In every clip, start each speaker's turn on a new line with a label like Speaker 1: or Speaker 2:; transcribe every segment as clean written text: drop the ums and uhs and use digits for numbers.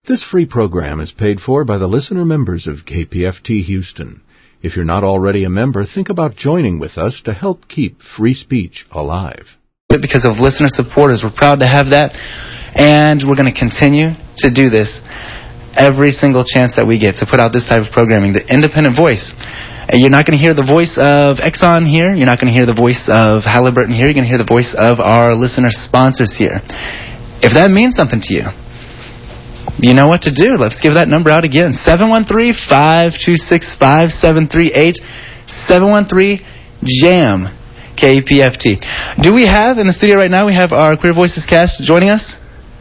Speaker 1: This free program is paid for by the listener members of KPFT Houston. If you're not already a member, think about joining with us to help keep free speech alive.
Speaker 2: Because of listener supporters, we're proud to have that, and we're going to continue to do this every single chance that we get to put out this type of programming, the independent voice. You're not going to hear the voice of Exxon here. You're not going to hear the voice of Halliburton here. You're going to hear the voice of our listener sponsors here. If that means something to you, you know what to do. Let's give that number out again. 713-526-5738. 713-JAM KPFT. Do we have in the studio right now, we have our Queer Voices cast joining us?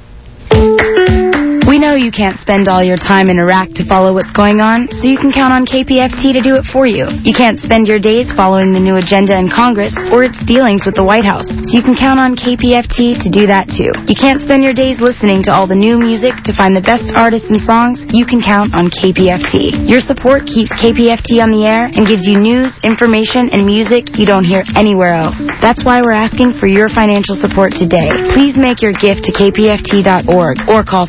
Speaker 3: We know you can't spend all your time in Iraq to follow what's going on, so you can count on KPFT to do it for you. You can't spend your days following the new agenda in Congress or its dealings with the White House, so you can count on KPFT to do that too. You can't spend your days listening to all the new music to find the best artists and songs. You can count on KPFT. Your support keeps KPFT on the air and gives you news, information, and music you don't hear anywhere else. That's why we're asking for your financial support today. Please make your gift to kpft.org or call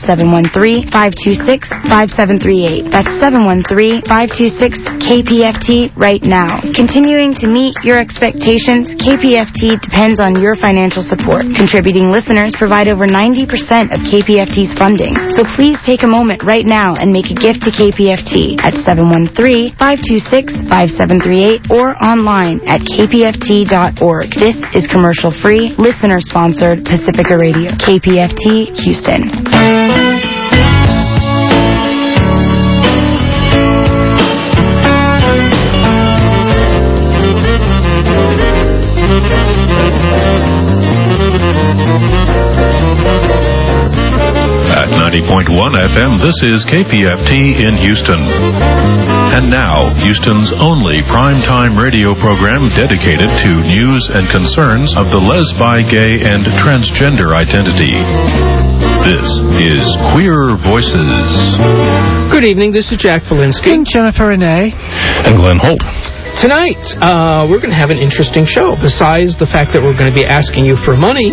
Speaker 3: 713-526-5738. That's 713-526-KPFT right now. Continuing to meet your expectations, KPFT depends on your financial support. Contributing listeners provide over 90% of KPFT's funding. So please take a moment right now and make a gift to KPFT at 713-526-5738 or online at kpft.org. This is commercial-free, listener-sponsored Pacifica Radio, KPFT, Houston.
Speaker 4: At 90.1 FM, this is KPFT in Houston. And now, Houston's only primetime radio program dedicated to news and concerns of the lesbi, gay, and transgender identity. This is Queer Voices.
Speaker 5: Good evening, this is Jack Polinsky.
Speaker 6: And Jennifer Renee.
Speaker 4: And Glenn Holt.
Speaker 5: Tonight, we're going to have an interesting show. Besides the fact that we're going to be asking you for money,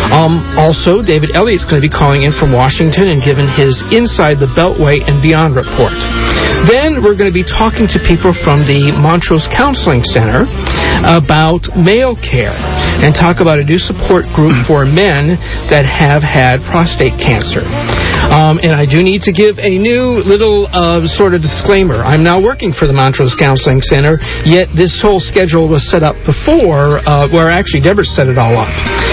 Speaker 5: also, David Elliott's going to be calling in from Washington and giving his Inside the Beltway and Beyond report. Then we're going to be talking to people from the Montrose Counseling Center about male care and talk about a new support group for men that have had prostate cancer. And I do need to give a new little sort of disclaimer. I'm now working for the Montrose Counseling Center, yet this whole schedule was set up before, where actually Deborah set it all up.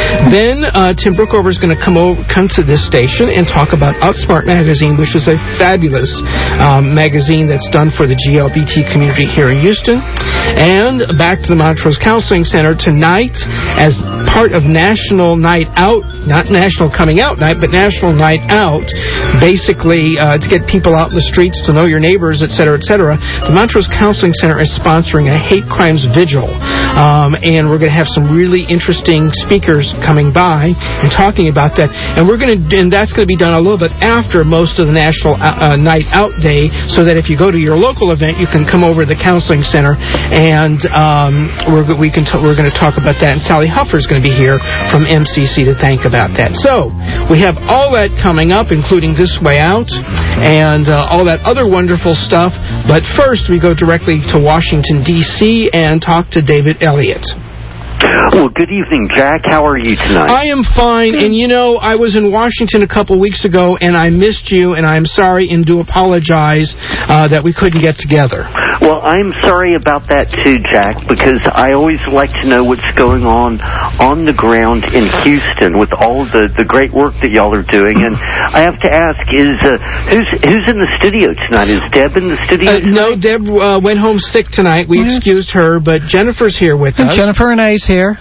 Speaker 5: Then Tim Brookover is going to come to this station and talk about Outsmart Magazine, which is a fabulous magazine that's done for the GLBT community here in Houston. And back to the Montrose Counseling Center tonight as part of National Night Out, not National Coming Out Night, but National Night Out, basically to get people out in the streets, to know your neighbors, etc., etc. The Montrose Counseling Center is sponsoring a hate crimes vigil, and we're going to have some really interesting speakers coming by and talking about that. And that's going to be done a little bit after most of the National Night Out Day, so that if you go to your local event, you can come over to the Counseling Center, and we're going to talk about that. And Sally Huffer is going to be here from MCC to thank about that. So we have all that coming up, including This Way Out and all that other wonderful stuff. But first, we go directly to Washington, D.C. and talk to David Elliott.
Speaker 7: Well, good evening, Jack. How are you tonight?
Speaker 5: I am fine, and you know, I was in Washington a couple weeks ago, and I missed you, and I'm sorry and do apologize that we couldn't get together.
Speaker 7: Well, I'm sorry about that too, Jack, because I always like to know what's going on the ground in Houston with all the great work that y'all are doing. And I have to ask, who's in the studio tonight? Is Deb in the studio tonight?
Speaker 5: No, Deb went home sick tonight. We excused her, but Jennifer's here with us.
Speaker 6: Jennifer Renee's here.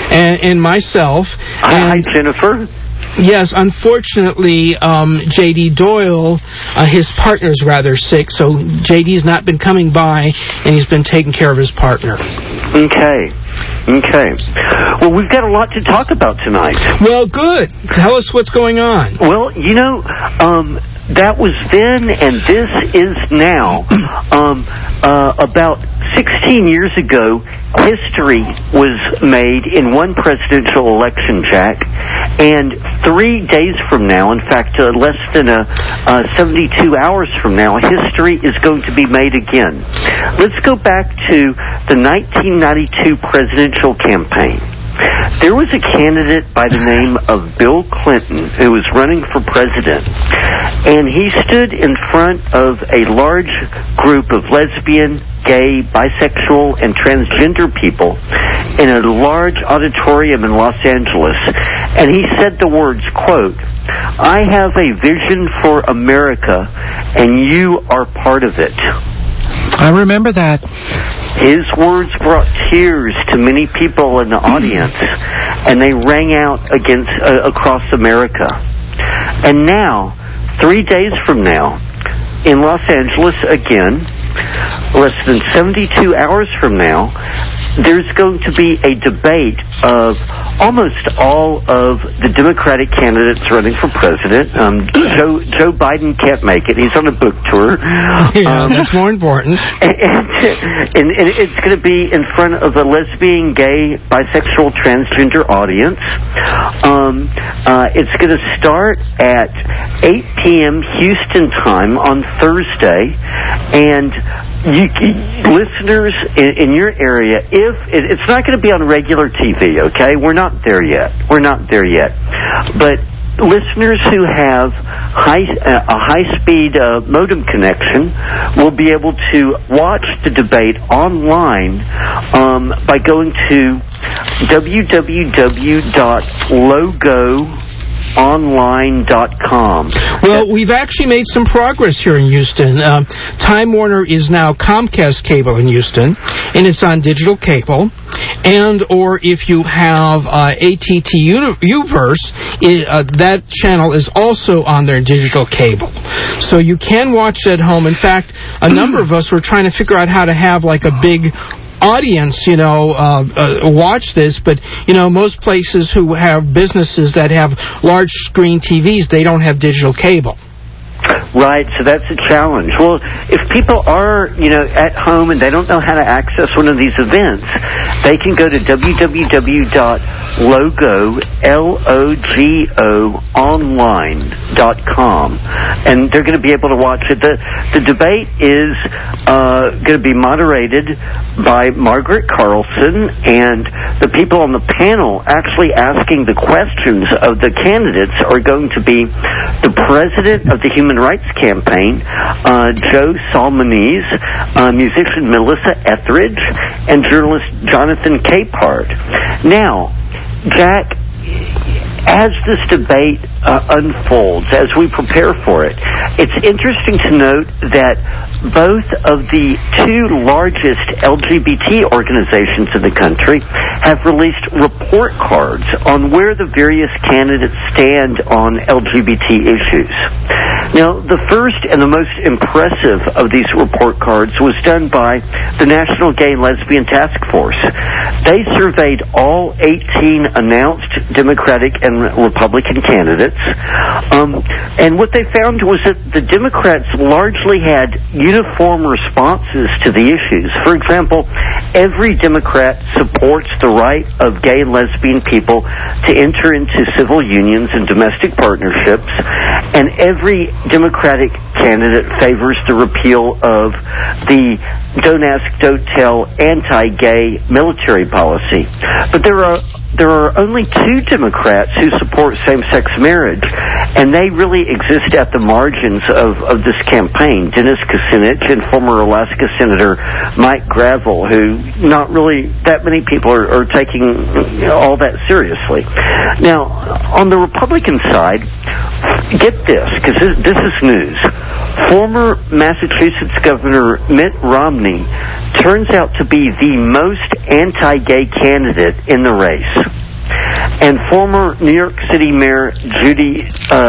Speaker 5: And myself.
Speaker 7: Hi, Jennifer.
Speaker 5: Yes, unfortunately, J.D. Doyle, his partner's rather sick, so J.D.'s not been coming by, and he's been taking care of his partner.
Speaker 7: Okay. Well, we've got a lot to talk about tonight.
Speaker 5: Well, good. Tell us what's going on.
Speaker 7: Well, you know, that was then and this is now. About 16 years ago, history was made in one presidential election, Jack, And 3 days from now, in fact, less than 72 hours from now, history is going to be made again. Let's go back to the 1992 presidential campaign. There was a candidate by the name of Bill Clinton who was running for president, and he stood in front of a large group of lesbian, gay, bisexual, and transgender people in a large auditorium in Los Angeles, and he said the words, quote, "I have a vision for America, and you are part of it."
Speaker 5: I remember that.
Speaker 7: His words brought tears to many people in the audience, and they rang out across America. And now, 3 days from now, in Los Angeles again, less than 72 hours from now, there's going to be a debate of almost all of the Democratic candidates running for president. Joe Biden can't make it. He's on a book tour.
Speaker 5: That's more important.
Speaker 7: And it's going to be in front of a lesbian, gay, bisexual, transgender audience. It's going to start at 8 p.m. Houston time on Thursday. And listeners in your area, if it's not going to be on regular TV, okay? We're not there yet. But listeners who have a high-speed modem connection will be able to watch the debate online by going to www.logoonline.com.
Speaker 5: Well, we've actually made some progress here in Houston. Time Warner is now Comcast cable in Houston, and it's on digital cable. And or if you have AT&T Uverse, that channel is also on their digital cable. So you can watch it at home. In fact, a number of us were trying to figure out how to have like a big audience, watch this, but, most places who have businesses that have large screen TVs, they don't have digital cable.
Speaker 7: Right, so that's a challenge. Well, if people are, at home and they don't know how to access one of these events, they can go to www.logoonline.com, and they're going to be able to watch it. The debate is going to be moderated by Margaret Carlson, and the people on the panel actually asking the questions of the candidates are going to be the president of the Human Rights Campaign, Joe Salmonese, musician Melissa Etheridge, and journalist Jonathan Capehart. Now, Jack, as this debate unfolds, as we prepare for it, it's interesting to note that both of the two largest LGBT organizations in the country have released report cards on where the various candidates stand on LGBT issues. Now, the first and the most impressive of these report cards was done by the National Gay and Lesbian Task Force. They surveyed all 18 announced Democratic and Republican candidates, and what they found was that the Democrats largely had uniform responses to the issues. For example, every Democrat supports the right of gay and lesbian people to enter into civil unions and domestic partnerships, and every Democratic candidate favors the repeal of the Don't Ask, Don't Tell anti-gay military policy. But there are only two Democrats who support same-sex marriage, and they really exist at the margins of this campaign. Dennis Kucinich and former Alaska Senator Mike Gravel, who not really that many people are taking all that seriously. Now, on the Republican side, get this, because this is news. Former Massachusetts Governor Mitt Romney turns out to be the most anti-gay candidate in the race. And former New York City Mayor Rudy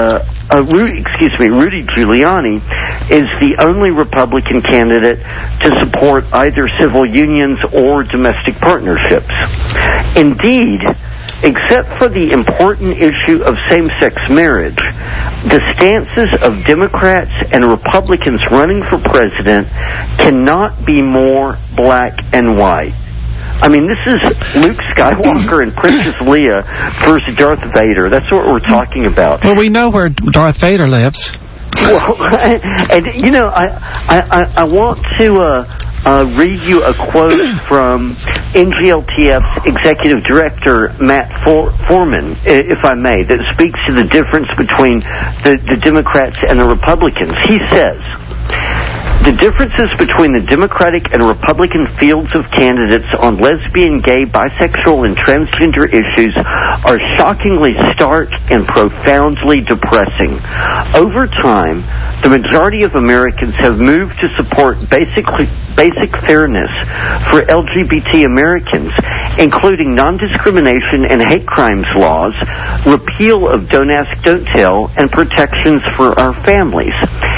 Speaker 7: Giuliani is the only Republican candidate to support either civil unions or domestic partnerships. Indeed, except for the important issue of same-sex marriage, the stances of Democrats and Republicans running for president cannot be more black and white. I mean, this is Luke Skywalker and Princess Leia versus Darth Vader. That's what we're talking about.
Speaker 5: Well, we know where Darth Vader lives.
Speaker 7: Well, and you know, I want to read you a quote from NGLTF's Executive Director, Matt Foreman, if I may, that speaks to the difference between the Democrats and the Republicans. He says, the differences between the Democratic and Republican fields of candidates on lesbian, gay, bisexual, and transgender issues are shockingly stark and profoundly depressing. Over time, the majority of Americans have moved to support basic fairness for LGBT Americans, including non-discrimination and hate crimes laws, repeal of Don't Ask, Don't Tell, and protections for our families.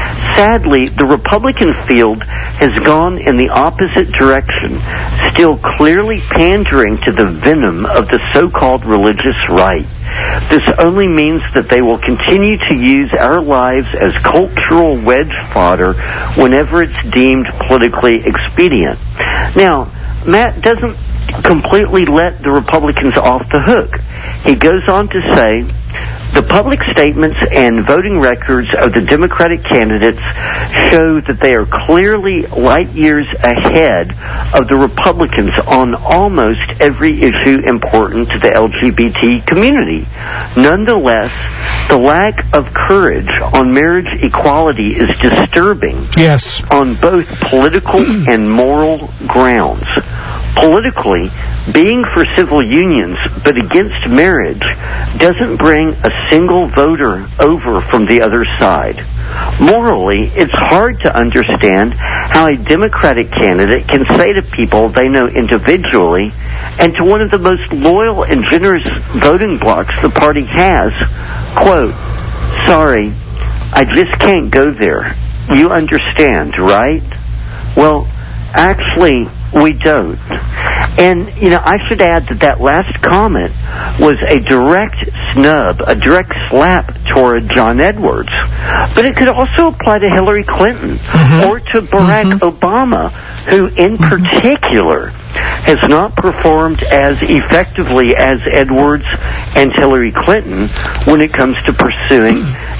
Speaker 7: Sadly, the Republican field has gone in the opposite direction, still clearly pandering to the venom of the so-called religious right. This only means that they will continue to use our lives as cultural wedge fodder whenever it's deemed politically expedient. Now, Matt doesn't completely let the Republicans off the hook. He goes on to say, the public statements and voting records of the Democratic candidates show that they are clearly light years ahead of the Republicans on almost every issue important to the LGBT community. Nonetheless, the lack of courage on marriage equality is disturbing.
Speaker 5: Yes.
Speaker 7: On both political and moral grounds. Politically, being for civil unions but against marriage doesn't bring a single voter over from the other side. Morally, it's hard to understand how a Democratic candidate can say to people they know individually and to one of the most loyal and generous voting blocs the party has, quote, sorry, I just can't go there. You understand, right? Well, actually, we don't. And, you know, I should add that last comment was a direct snub, a direct slap toward John Edwards. But it could also apply to Hillary Clinton or to Barack Obama, who in particular has not performed as effectively as Edwards and Hillary Clinton when it comes to pursuing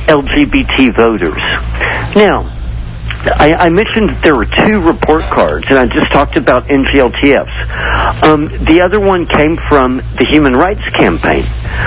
Speaker 7: LGBT voters. Now, I mentioned that there were 2 report cards, and I just talked about NGLTF's. The other one came from the Human Rights Campaign.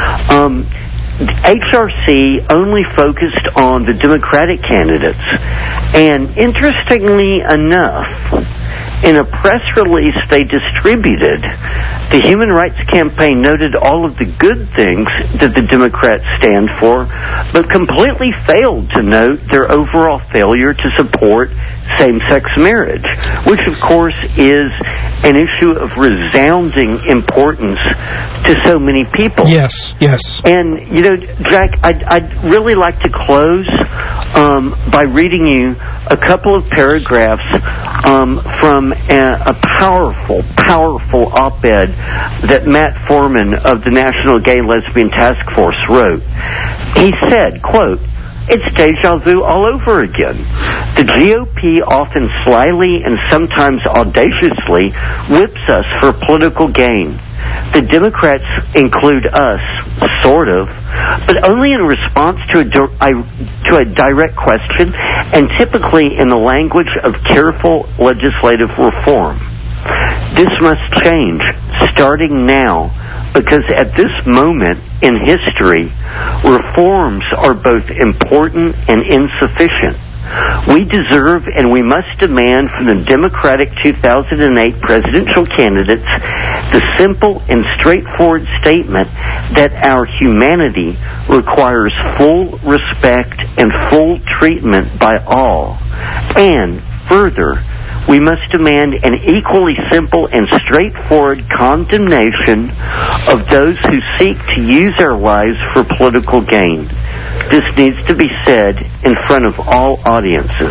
Speaker 7: HRC only focused on the Democratic candidates, and interestingly enough, in a press release they distributed, the Human Rights Campaign noted all of the good things that the Democrats stand for, but completely failed to note their overall failure to support same-sex marriage, which of course is an issue of resounding importance to so many people.
Speaker 5: Yes, yes.
Speaker 7: And, you know, Jack, I'd really like to close by reading you a couple of paragraphs from a powerful op-ed that Matt Foreman of the National Gay Lesbian Task Force wrote. He said, quote, it's deja vu all over again. The GOP often slyly and sometimes audaciously whips us for political gain. The Democrats include us, sort of, but only in response to a direct question and typically in the language of careful legislative reform. This must change, starting now, because at this moment in history, reforms are both important and insufficient. We deserve and we must demand from the Democratic 2008 presidential candidates the simple and straightforward statement that our humanity requires full respect and full treatment by all. And further, we must demand an equally simple and straightforward condemnation of those who seek to use our lives for political gain. This needs to be said in front of all audiences.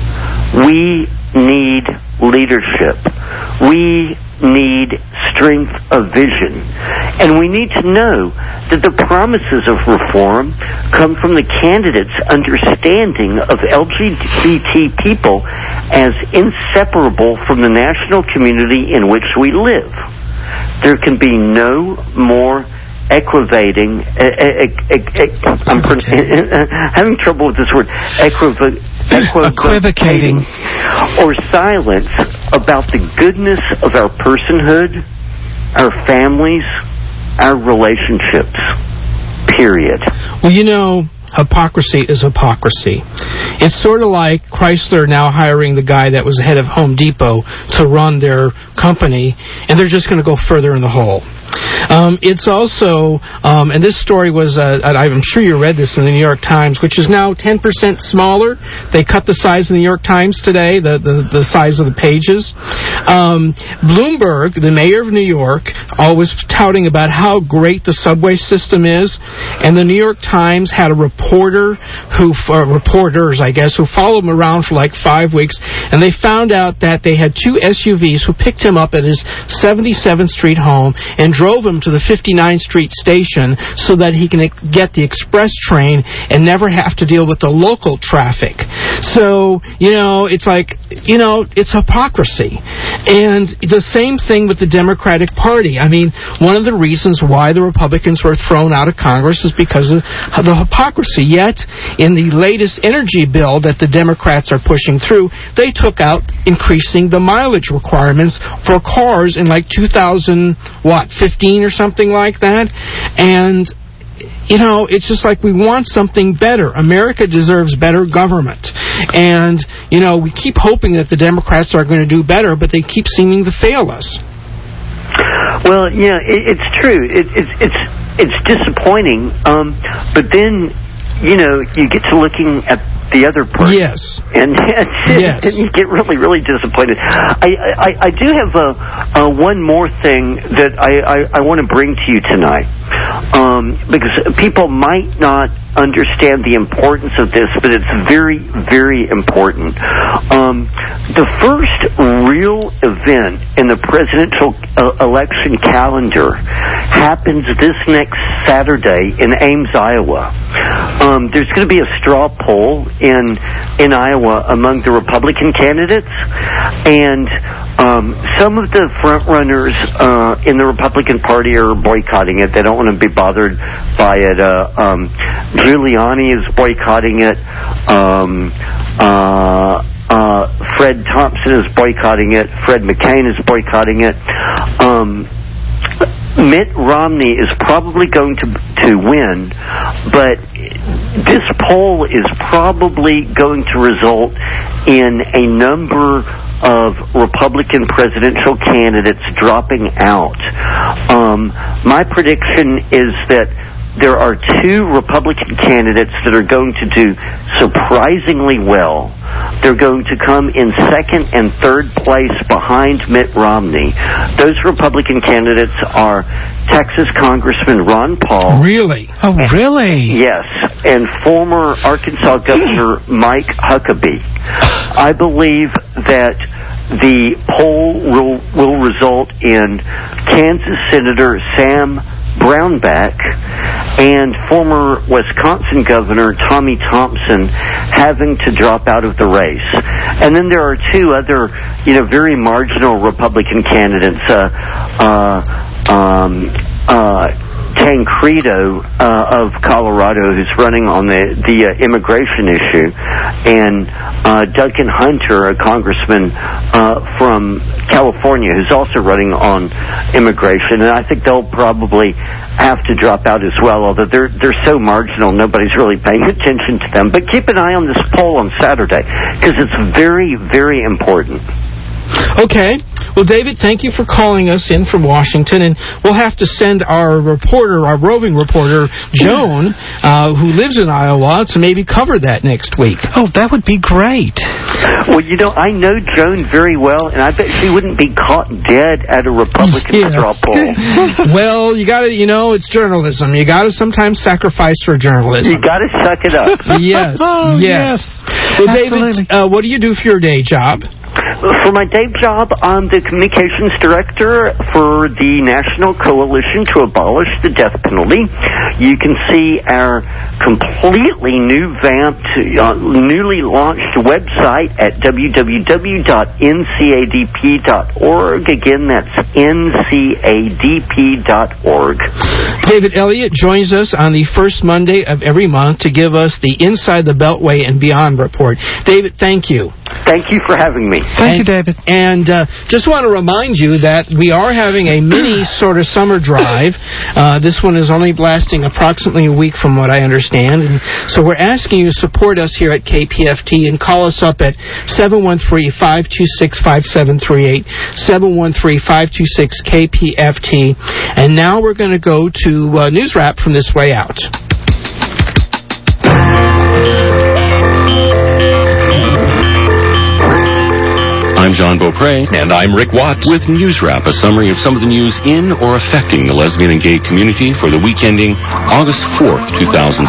Speaker 7: We need leadership. We need strength of vision. And we need to know that the promises of reform come from the candidates' understanding of LGBT people as inseparable from the national community in which we live. there can be no more aggravating. I'm having trouble with this word.
Speaker 5: Equivocating
Speaker 7: or silence about the goodness of our personhood, our families, our relationships. Period.
Speaker 5: Well, hypocrisy is hypocrisy. It's sort of like Chrysler now hiring the guy that was head of Home Depot to run their company, and they're just going to go further in the hole. It's also, and this story was, I'm sure you read this in the New York Times, which is now 10% smaller. They cut the size of the New York Times today, the size of the pages. Bloomberg, the mayor of New York, always touting about how great the subway system is, and the New York Times had a reporters, I guess, who followed him around for like 5 weeks, and they found out that they had two SUVs who picked him up at his 77th Street home and drove him to the 59th Street station so that he can get the express train and never have to deal with the local traffic. So, it's like, it's hypocrisy. And the same thing with the Democratic Party. I mean, one of the reasons why the Republicans were thrown out of Congress is because of the hypocrisy. Yet, in the latest energy bill that the Democrats are pushing through, they took out increasing the mileage requirements for cars in like 2015 or something like that. And it's just like we want something better. America deserves better government. And, we keep hoping that the Democrats are going to do better, but they keep seeming to fail us.
Speaker 7: Well, yeah, it's true. It's disappointing. But then, you get to looking at the other person.
Speaker 5: Yes.
Speaker 7: And then you get really, really disappointed. I do have one more thing that I want to bring to you tonight. Because people might not understand the importance of this, but it's very, very important. The first real event in the presidential election calendar happens this next Saturday in Ames, Iowa. There's going to be a straw poll in Iowa among the Republican candidates, and some of the front runners in the Republican Party are boycotting it. They don't want to be bothered by it. Giuliani is boycotting it. Fred Thompson is boycotting it. Fred McCain is boycotting it. Mitt Romney is probably going to win, but this poll is probably going to result in a number of Republican presidential candidates dropping out. My prediction is that there are two Republican candidates that are going to do surprisingly well. They're going to come in second and third place behind Mitt Romney. Those Republican candidates are Texas Congressman Ron Paul.
Speaker 5: Really?
Speaker 2: Oh, really?
Speaker 7: Yes, and former Arkansas Governor Mike Huckabee. I believe that the poll will result in Kansas Senator Sam Brownback and former Wisconsin Governor Tommy Thompson having to drop out of the race. And then there are two other, very marginal Republican candidates, Tancredo of Colorado, who's running on the immigration issue, and Duncan Hunter, a congressman from California, who's also running on immigration. And I think they'll probably have to drop out as well, although they're so marginal, nobody's really paying attention to them. But keep an eye on this poll on Saturday, because it's very, very important.
Speaker 5: Okay. Well, David, thank you for calling us in from Washington, and we'll have to send our roving reporter, Joan, who lives in Iowa, to maybe cover that next week.
Speaker 2: Oh, that would be great.
Speaker 7: Well, I know Joan very well, and I bet she wouldn't be caught dead at a Republican straw poll.
Speaker 5: Well, you got to, it's journalism. You got to sometimes sacrifice for journalism.
Speaker 7: You got to suck it up.
Speaker 5: Yes.
Speaker 2: Oh, yes.
Speaker 5: Well, absolutely. David, what do you do for your day job?
Speaker 7: For my day job, I'm the communications director for the National Coalition to Abolish the Death Penalty. You can see our completely newly launched website at www.ncadp.org. Again, that's ncadp.org.
Speaker 5: David Elliott joins us on the first Monday of every month to give us the Inside the Beltway and Beyond report. David, thank you.
Speaker 7: Thank you for having me.
Speaker 2: Thank you, David.
Speaker 5: And just want to remind you that we are having a mini sort of summer drive. This one is only lasting approximately a week from what I understand. And so we're asking you to support us here at KPFT and call us up at 713-526-5738, 713-526-KPFT. And now we're going to go to News Wrap from This Way Out.
Speaker 6: I'm John Beaupre.
Speaker 8: And I'm Rick Watts.
Speaker 6: With News Wrap, a summary of some of the news in or affecting the lesbian and gay community for the week ending August 4th, 2007.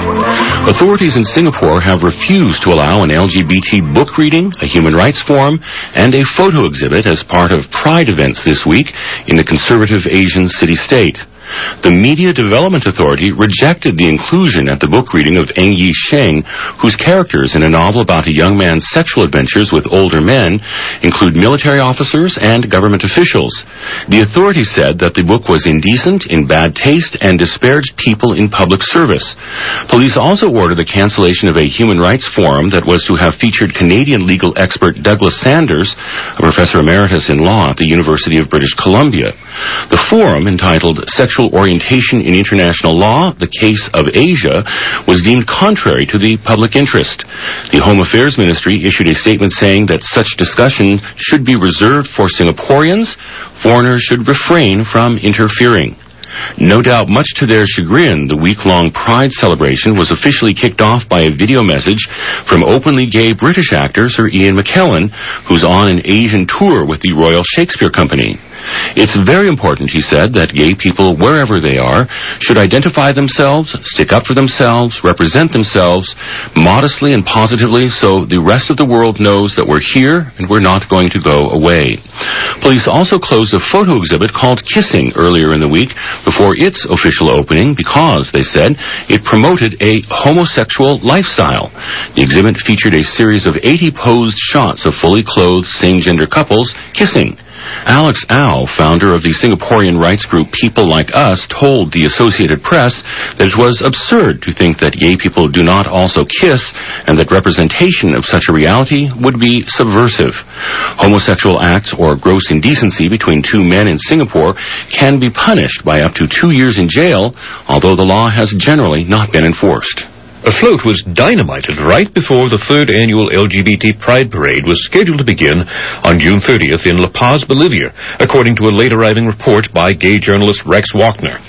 Speaker 6: Authorities in Singapore have refused to allow an LGBT book reading, a human rights forum, and a photo exhibit as part of Pride events this week in the conservative Asian city-state. The Media Development Authority rejected the inclusion at the book reading of Eng Yi Sheng, whose characters in a novel about a young man's sexual adventures with older men include military officers and government officials. The authority said that the book was indecent, in bad taste, and disparaged people in public service. Police also ordered the cancellation of a human rights forum that was to have featured Canadian legal expert Douglas Sanders, a professor emeritus in law at the University of British Columbia. The forum, entitled Sexual Orientation in International Law, the Case of Asia, was deemed contrary to the public interest. The Home Affairs Ministry issued a statement saying that such discussion should be reserved for Singaporeans. Foreigners should refrain from interfering. No doubt, much to their chagrin, the week-long Pride celebration was officially kicked off by a video message from openly gay British actor Sir Ian McKellen, who's on an Asian tour with the Royal Shakespeare Company. It's very important, he said, that gay people, wherever they are, should identify themselves, stick up for themselves, represent themselves, modestly and positively, so the rest of the world knows that we're here and we're not going to go away. Police also closed a photo exhibit called Kissing earlier in the week before its official opening because, they said, it promoted a homosexual lifestyle. The exhibit featured a series of 80 posed shots of fully clothed same-gender couples kissing. Alex Au, founder of the Singaporean rights group People Like Us, told the Associated Press that it was absurd to think that gay people do not also kiss and that representation of such a reality would be subversive. Homosexual acts or gross indecency between two men in Singapore can be punished by up to 2 years in jail, although the law has generally not been enforced.
Speaker 8: A float was dynamited right before the third annual LGBT Pride Parade was scheduled to begin on June 30th in La Paz, Bolivia, according to a late-arriving report by gay journalist Rex Wagner.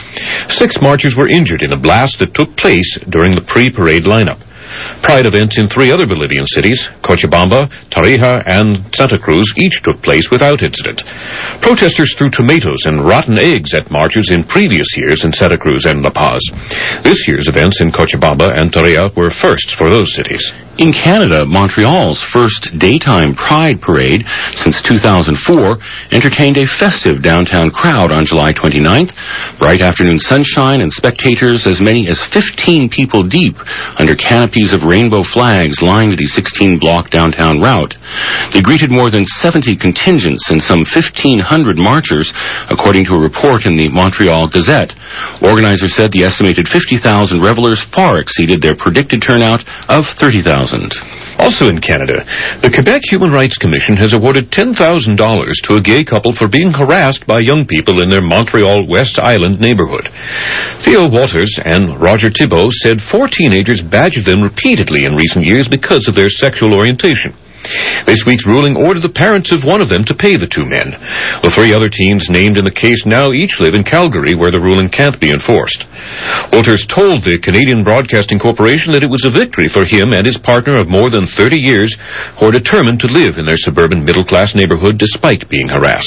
Speaker 8: 6 marchers were injured in a blast that took place during the pre-parade lineup. Pride events in 3 other Bolivian cities, Cochabamba, Tarija, and Santa Cruz, each took place without incident. Protesters threw tomatoes and rotten eggs at marchers in previous years in Santa Cruz and La Paz. This year's events in Cochabamba and Tarija were firsts for those cities.
Speaker 6: In Canada, Montreal's first daytime Pride Parade since 2004 entertained a festive downtown crowd on July 29th. Bright afternoon sunshine and spectators as many as 15 people deep under canopies of rainbow flags lined the 16-block downtown route. They greeted more than 70 contingents and some 1,500 marchers, according to a report in the Montreal Gazette. Organizers said the estimated 50,000 revelers far exceeded their predicted turnout of 30,000.
Speaker 8: Also in Canada, the Quebec Human Rights Commission has awarded $10,000 to a gay couple for being harassed by young people in their Montreal West Island neighborhood. Theo Walters and Roger Thibault said 4 teenagers badgered them repeatedly in recent years because of their sexual orientation. This week's ruling ordered the parents of one of them to pay the 2 men. The 3 other teens named in the case now each live in Calgary, where the ruling can't be enforced. Walters told the Canadian Broadcasting Corporation that it was a victory for him and his partner of more than 30 years who are determined to live in their suburban middle-class neighborhood despite being harassed.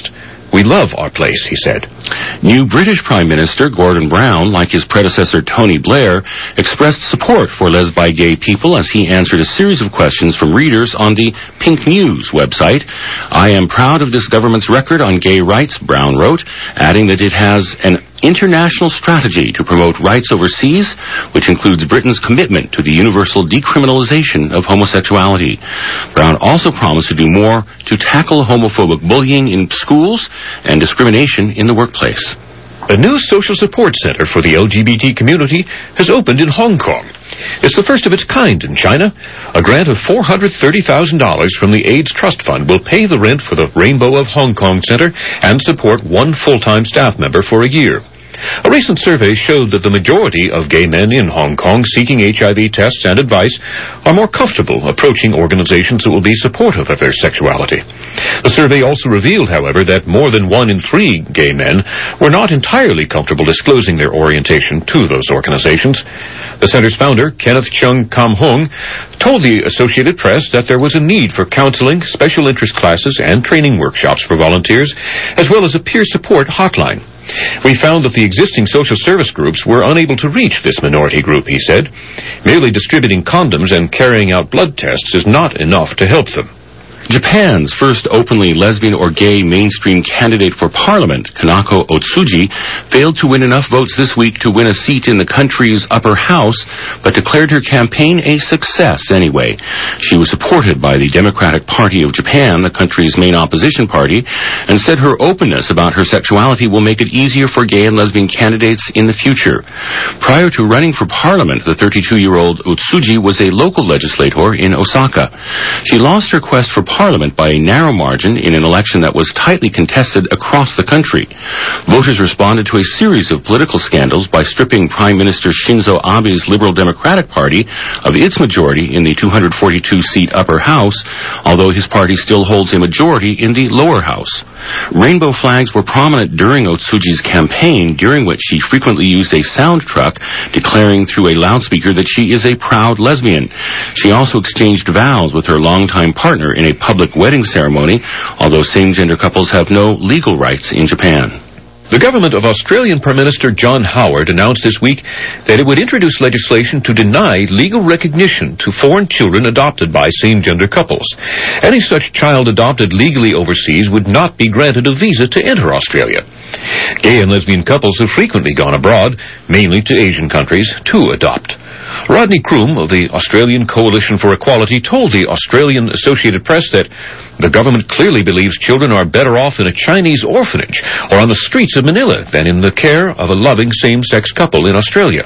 Speaker 8: We love our place, he said.
Speaker 6: New British Prime Minister Gordon Brown, like his predecessor Tony Blair, expressed support for lesbi-gay people as he answered a series of questions from readers on the Pink News website. I am proud of this government's record on gay rights, Brown wrote, adding that it has an international strategy to promote rights overseas, which includes Britain's commitment to the universal decriminalization of homosexuality. Brown also promised to do more to tackle homophobic bullying in schools and discrimination in the workplace.
Speaker 8: A new social support center for the LGBT community has opened in Hong Kong. It's the first of its kind in China. A grant of $430,000 from the AIDS Trust Fund will pay the rent for the Rainbow of Hong Kong Center and support one full-time staff member for a year. A recent survey showed that the majority of gay men in Hong Kong seeking HIV tests and advice are more comfortable approaching organizations that will be supportive of their sexuality. The survey also revealed, however, that more than 1 in 3 gay men were not entirely comfortable disclosing their orientation to those organizations. The center's founder, Kenneth Chung Kam Hung, told the Associated Press that there was a need for counseling, special interest classes, and training workshops for volunteers, as well as a peer support hotline. We found that the existing social service groups were unable to reach this minority group, he said. Merely distributing condoms and carrying out blood tests is not enough to help them.
Speaker 6: Japan's first openly lesbian or gay mainstream candidate for parliament, Kanako Otsuji, failed to win enough votes this week to win a seat in the country's upper house, but declared her campaign a success anyway. She was supported by the Democratic Party of Japan, the country's main opposition party, and said her openness about her sexuality will make it easier for gay and lesbian candidates in the future. Prior to running for parliament, the 32-year-old Otsuji was a local legislator in Osaka. She lost her quest for parliament by a narrow margin in an election that was tightly contested across the country. Voters responded to a series of political scandals by stripping Prime Minister Shinzo Abe's Liberal Democratic Party of its majority in the 242-seat upper house, although his party still holds a majority in the lower house. Rainbow flags were prominent during Otsuji's campaign, during which she frequently used a sound truck, declaring through a loudspeaker that she is a proud lesbian. She also exchanged vows with her longtime partner in a public wedding ceremony, although same-gender couples have no legal rights in Japan.
Speaker 8: The government of Australian Prime Minister John Howard announced this week that it would introduce legislation to deny legal recognition to foreign children adopted by same-gender couples. Any such child adopted legally overseas would not be granted a visa to enter Australia. Gay and lesbian couples have frequently gone abroad, mainly to Asian countries, to adopt. Rodney Croom of the Australian Coalition for Equality told the Australian Associated Press that the government clearly believes children are better off in a Chinese orphanage or on the streets of Manila than in the care of a loving same-sex couple in Australia.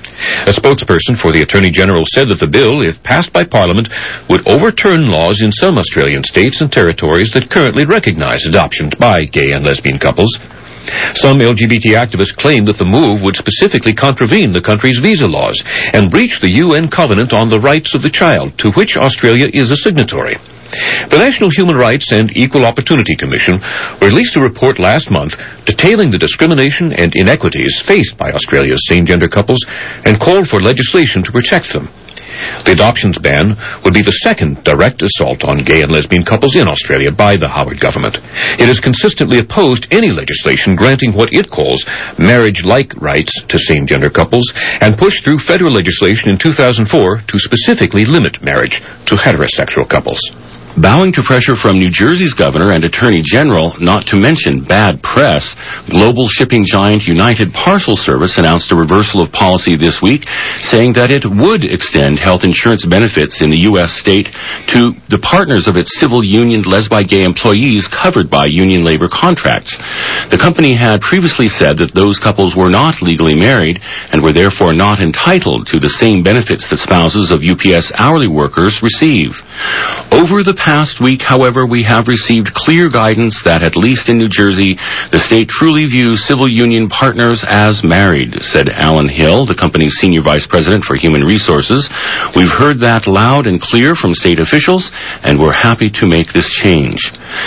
Speaker 8: A spokesperson for the Attorney General said that the bill, if passed by Parliament, would overturn laws in some Australian states and territories that currently recognize adoption by gay and lesbian couples. Some LGBT activists claim that the move would specifically contravene the country's visa laws and breach the UN Covenant on the Rights of the Child, to which Australia is a signatory. The National Human Rights and Equal Opportunity Commission released a report last month detailing the discrimination and inequities faced by Australia's same-gender couples and called for legislation to protect them. The adoptions ban would be the second direct assault on gay and lesbian couples in Australia by the Howard government. It has consistently opposed any legislation granting what it calls marriage-like rights to same-gender couples and pushed through federal legislation in 2004 to specifically limit marriage to heterosexual couples.
Speaker 6: Bowing to pressure from New Jersey's governor and attorney general, not to mention bad press, global shipping giant United Parcel Service announced a reversal of policy this week, saying that it would extend health insurance benefits in the U.S. state to the partners of its civil union lesbi-gay employees covered by union labor contracts. The company had previously said that those couples were not legally married and were therefore not entitled to the same benefits that spouses of UPS hourly workers receive. Over the past week, however, we have received clear guidance that, at least in New Jersey, the state truly views civil union partners as married, said Alan Hill, the company's senior vice president for human resources. We've heard that loud and clear from state officials, and we're happy to make this change.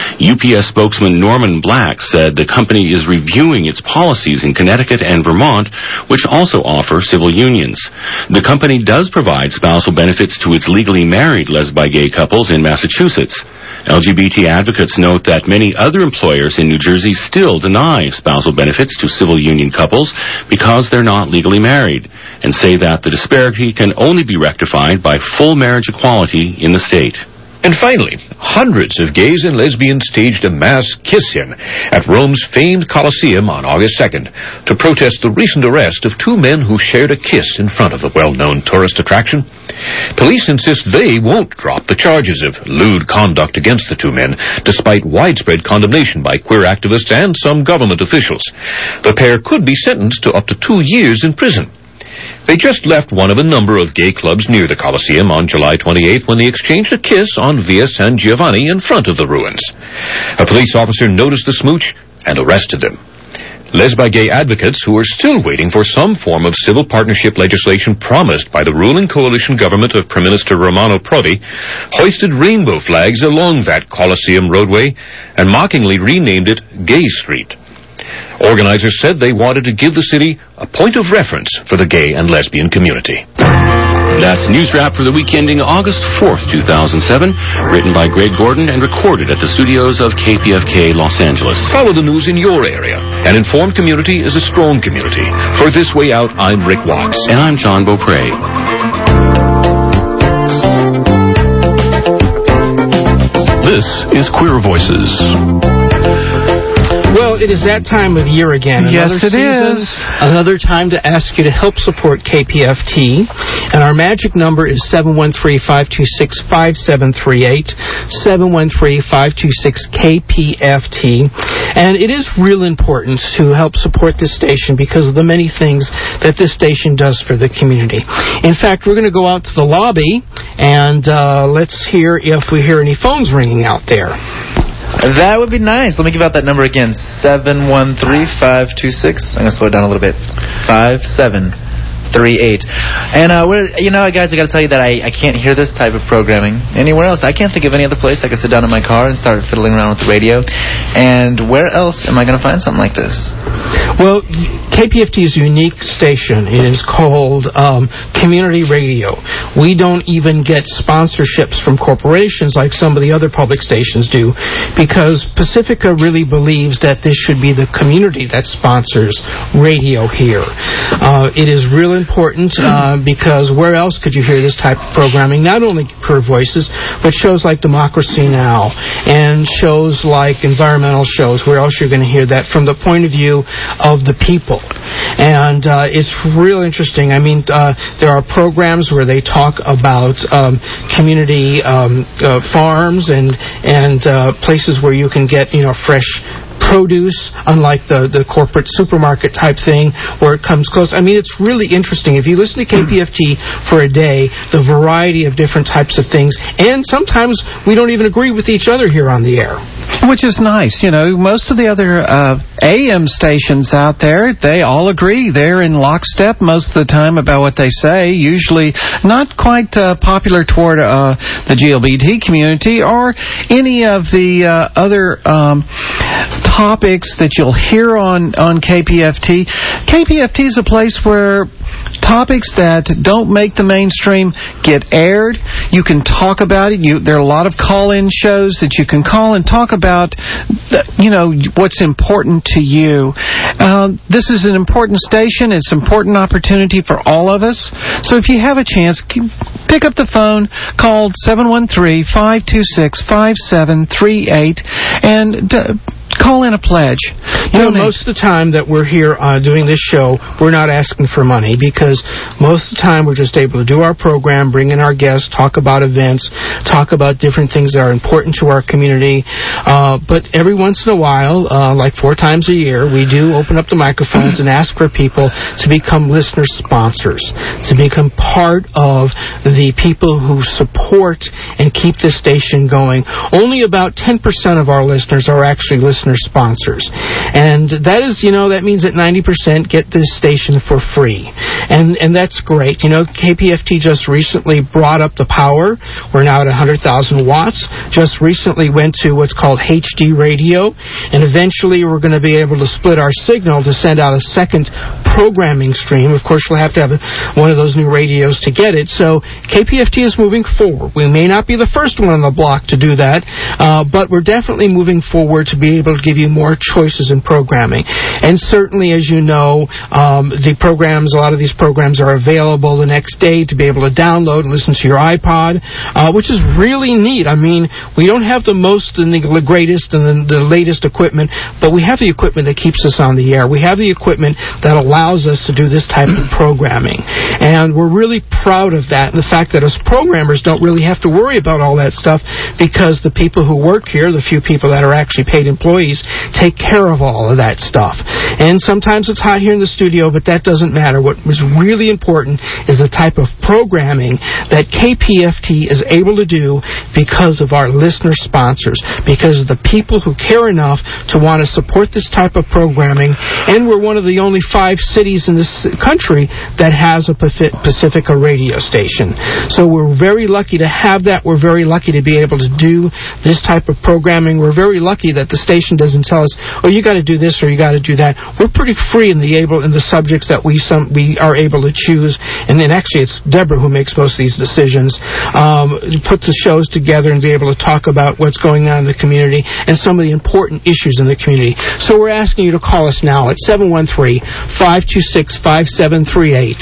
Speaker 6: UPS spokesman Norman Black said the company is reviewing its policies in Connecticut and Vermont, which also offer civil unions. The company does provide spousal benefits to its legally married lesbi-gay couples in Massachusetts. LGBT advocates note that many other employers in New Jersey still deny spousal benefits to civil union couples because they're not legally married, and say that the disparity can only be rectified by full marriage equality in the state.
Speaker 8: And finally, hundreds of gays and lesbians staged a mass kiss-in at Rome's famed Colosseum on August 2nd to protest the recent arrest of two men who shared a kiss in front of the well-known tourist attraction. Police insist they won't drop the charges of lewd conduct against the two men, despite widespread condemnation by queer activists and some government officials. The pair could be sentenced to up to 2 years in prison. They just left one of a number of gay clubs near the Colosseum on July 28th when they exchanged a kiss on Via San Giovanni in front of the ruins. A police officer noticed the smooch and arrested them. Lesbi-gay advocates, who are still waiting for some form of civil partnership legislation promised by the ruling coalition government of Prime Minister Romano Prodi, hoisted rainbow flags along that Colosseum roadway and mockingly renamed it Gay Street. Organizers said they wanted to give the city a point of reference for the gay and lesbian community.
Speaker 6: That's News Wrap for the week ending August 4th, 2007, written by Greg Gordon and recorded at the studios of KPFK Los Angeles.
Speaker 8: Follow the news in your area. An informed community is a strong community. For This Way Out, I'm Rick Watts.
Speaker 6: And I'm John Beaupre.
Speaker 4: This is Queer Voices.
Speaker 5: Well, it is that time of year again.
Speaker 9: Yes, it is.
Speaker 5: Another time to ask you to help support KPFT. And our magic number is 713-526-5738, 713-526-KPFT. And it is real important to help support this station because of the many things that this station does for the community. In fact, we're going to go out to the lobby and let's hear if we hear any phones ringing out there.
Speaker 2: That would be nice. Let me give out that number again. 713-526. I'm going to slow it down a little bit. 5738. And, guys, I got to tell you that I can't hear this type of programming anywhere else. I can't think of any other place I could sit down in my car and start fiddling around with the radio. And where else am I going to find something like this?
Speaker 5: Well, KPFT is a unique station. It is called community radio. We don't even get sponsorships from corporations like some of the other public stations do, because Pacifica really believes that this should be the community that sponsors radio here. It is real important because where else could you hear this type of programming? Not only Queer Voices, but shows like Democracy Now! And shows like environmental shows. Where else you're going to hear that from the point of view of the people? And it's real interesting. I mean, there are programs where they talk about community farms and places where you can get, fresh produce, unlike the corporate supermarket type thing where it comes close. I mean, it's really interesting. If you listen to KPFT for a day, the variety of different types of things, and sometimes we don't even agree with each other here on the air.
Speaker 9: Which is nice. Most of the other AM stations out there, they all agree. They're in lockstep most of the time about what they say, usually not quite popular toward the GLBT community or any of the other topics that you'll hear on KPFT. KPFT is a place where topics that don't make the mainstream get aired. You can talk about it. There are a lot of call-in shows that you can call and talk about, what's important to you. This is an important station. It's an important opportunity for all of us. So if you have a chance, pick up the phone, call 713-526-5738, and call in a pledge.
Speaker 5: Most of the time that we're here doing this show, we're not asking for money because most of the time we're just able to do our program, bring in our guests, talk about events, talk about different things that are important to our community. But every once in a while, like 4 times a year, we do open up the microphones and ask for people to become listener sponsors, to become part of the people who support and keep this station going. Only about 10% of our listeners are actually listeners listener sponsors. And that is, that means that 90% get this station for free. And that's great. KPFT just recently brought up the power. We're now at 100,000 watts. Just recently went to what's called HD radio. And eventually we're going to be able to split our signal to send out a second programming stream. Of course, we'll have to have one of those new radios to get it. So KPFT is moving forward. We may not be the first one on the block to do that, but we're definitely moving forward to be able to give you more choices in programming. And certainly, as you know, a lot of these programs are available the next day to be able to download and listen to your iPod, which is really neat. I mean, we don't have the most and the greatest and the latest equipment, but we have the equipment that keeps us on the air. We have the equipment that allows us to do this type of programming. And we're really proud of that, and the fact that us programmers don't really have to worry about all that stuff because the people who work here, the few people that are actually paid employees, take care of all of that stuff. And sometimes it's hot here in the studio, but that doesn't matter. What was really important is the type of programming that KPFT is able to do because of our listener sponsors, because of the people who care enough to want to support this type of programming. And we're one of the only 5 cities in this country that has a Pacifica radio station. So we're very lucky to have that. We're very lucky to be able to do this type of programming. We're very lucky that the station doesn't tell us, oh, you got to do this or you got to do that. We're pretty free in the subjects that we are able to choose. And then actually it's Deborah who makes most of these decisions, put the shows together and be able to talk about what's going on in the community and some of the important issues in the community. So we're asking you to call us now at 713-526-5738,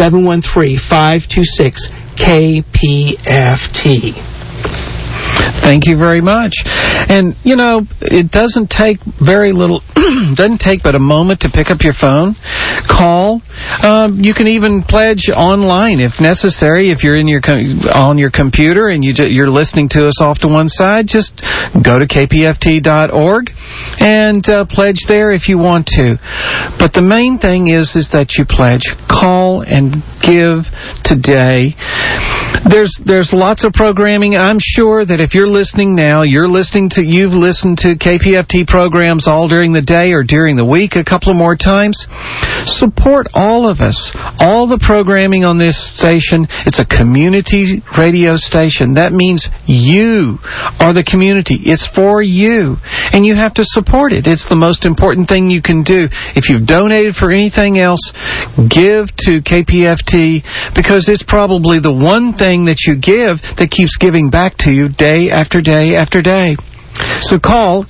Speaker 5: 713-526-KPFT.
Speaker 9: Thank you very much. And, it doesn't take very little, doesn't take but a moment to pick up your phone, call. You can even pledge online if necessary. If you're on your computer and you're listening to us off to one side, just go to kpft.org and pledge there if you want to. But the main thing is that you pledge. Call and give today. There's lots of programming. I'm sure that if you're listening now, you've listened to KPFT programs all during the day or during the week a couple of more times. Support all of us. All the programming on this station, it's a community radio station. That means you are the community. It's for you. And you have to support it. It's the most important thing you can do. If you've donated for anything else, give to KPFT because it's probably the one thing that you give that keeps giving back to you day after day after day. So call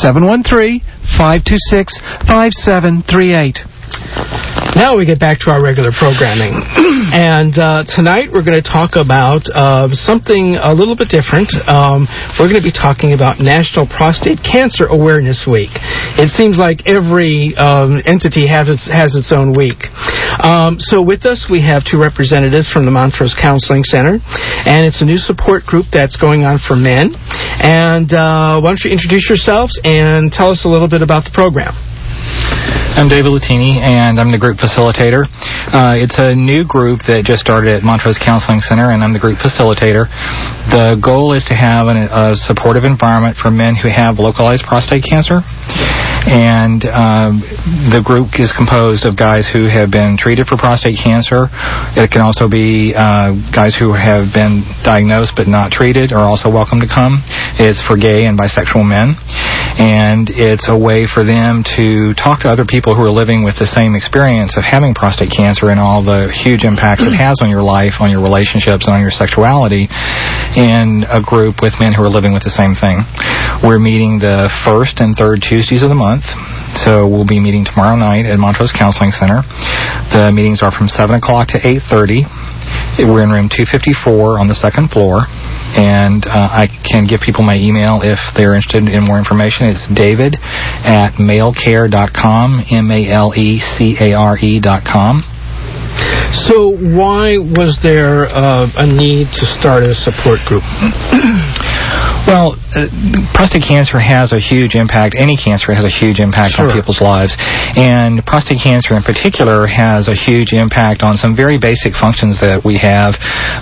Speaker 9: 713-526-5738.
Speaker 5: Now we get back to our regular programming. And tonight we're going to talk about something a little bit different. We're going to be talking about National Prostate Cancer Awareness Week. It seems like every entity has its own week. So with us we have 2 representatives from the Montrose Counseling Center, and it's a new support group that's going on for men. And why don't you introduce yourselves and tell us a little bit about the program.
Speaker 10: I'm David Latini, and I'm the group facilitator. It's a new group that just started at Montrose Counseling Center, and I'm the group facilitator. The goal is to have a supportive environment for men who have localized prostate cancer. And the group is composed of guys who have been treated for prostate cancer. It can also be guys who have been diagnosed but not treated are also welcome to come. It's for gay and bisexual men. And it's a way for them to talk to other people who are living with the same experience of having prostate cancer and all the huge impacts it has on your life, on your relationships, and on your sexuality in a group with men who are living with the same thing. We're meeting the first and third Tuesdays of the month. So we'll be meeting tomorrow night at Montrose Counseling Center. The meetings are from 7 o'clock to 8:30. We're in room 254 on the second floor. And I can give people my email if they're interested in more information. It's david@malecare.com, malecare.com.
Speaker 5: So why was there a need to start a support group?
Speaker 10: Well, prostate cancer has a huge impact. Any cancer has a huge impact on people's lives. And prostate cancer in particular has a huge impact on some very basic functions that we have.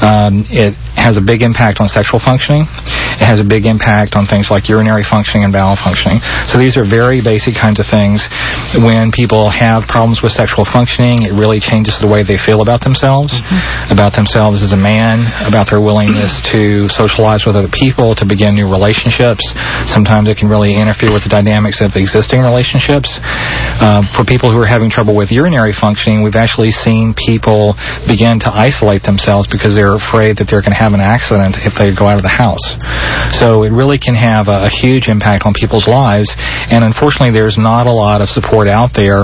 Speaker 10: It has a big impact on sexual functioning. It has a big impact on things like urinary functioning and bowel functioning. So these are very basic kinds of things. When people have problems with sexual functioning, it really changes the way they feel about themselves as a man, about their willingness to socialize with other people, to begin new relationships. Sometimes it can really interfere with the dynamics of existing relationships. For people who are having trouble with urinary functioning, we've actually seen people begin to isolate themselves because they're afraid that they're going to have an accident if they go out of the house. So it really can have a huge impact on people's lives, and unfortunately there's not a lot of support out there.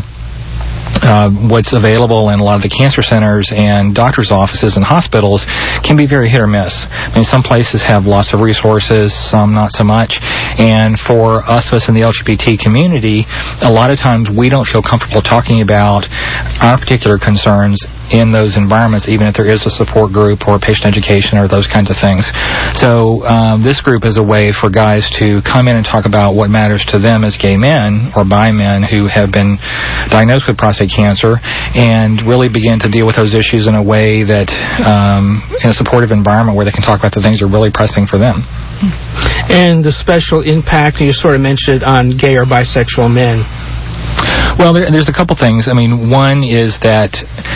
Speaker 10: What's available in a lot of the cancer centers and doctors' offices and hospitals can be very hit or miss. I mean, some places have lots of resources, some not so much. And for us in the LGBT community, a lot of times we don't feel comfortable talking about our particular concerns in those environments, even if there is a support group or patient education or those kinds of things. So this group is a way for guys to come in and talk about what matters to them as gay men or bi men who have been diagnosed with prostate cancer, and really begin to deal with those issues in a way that in a supportive environment where they can talk about the things that are really pressing for them.
Speaker 5: And the special impact, you sort of mentioned, on gay or bisexual men.
Speaker 10: Well, there's a couple things. I mean, one is that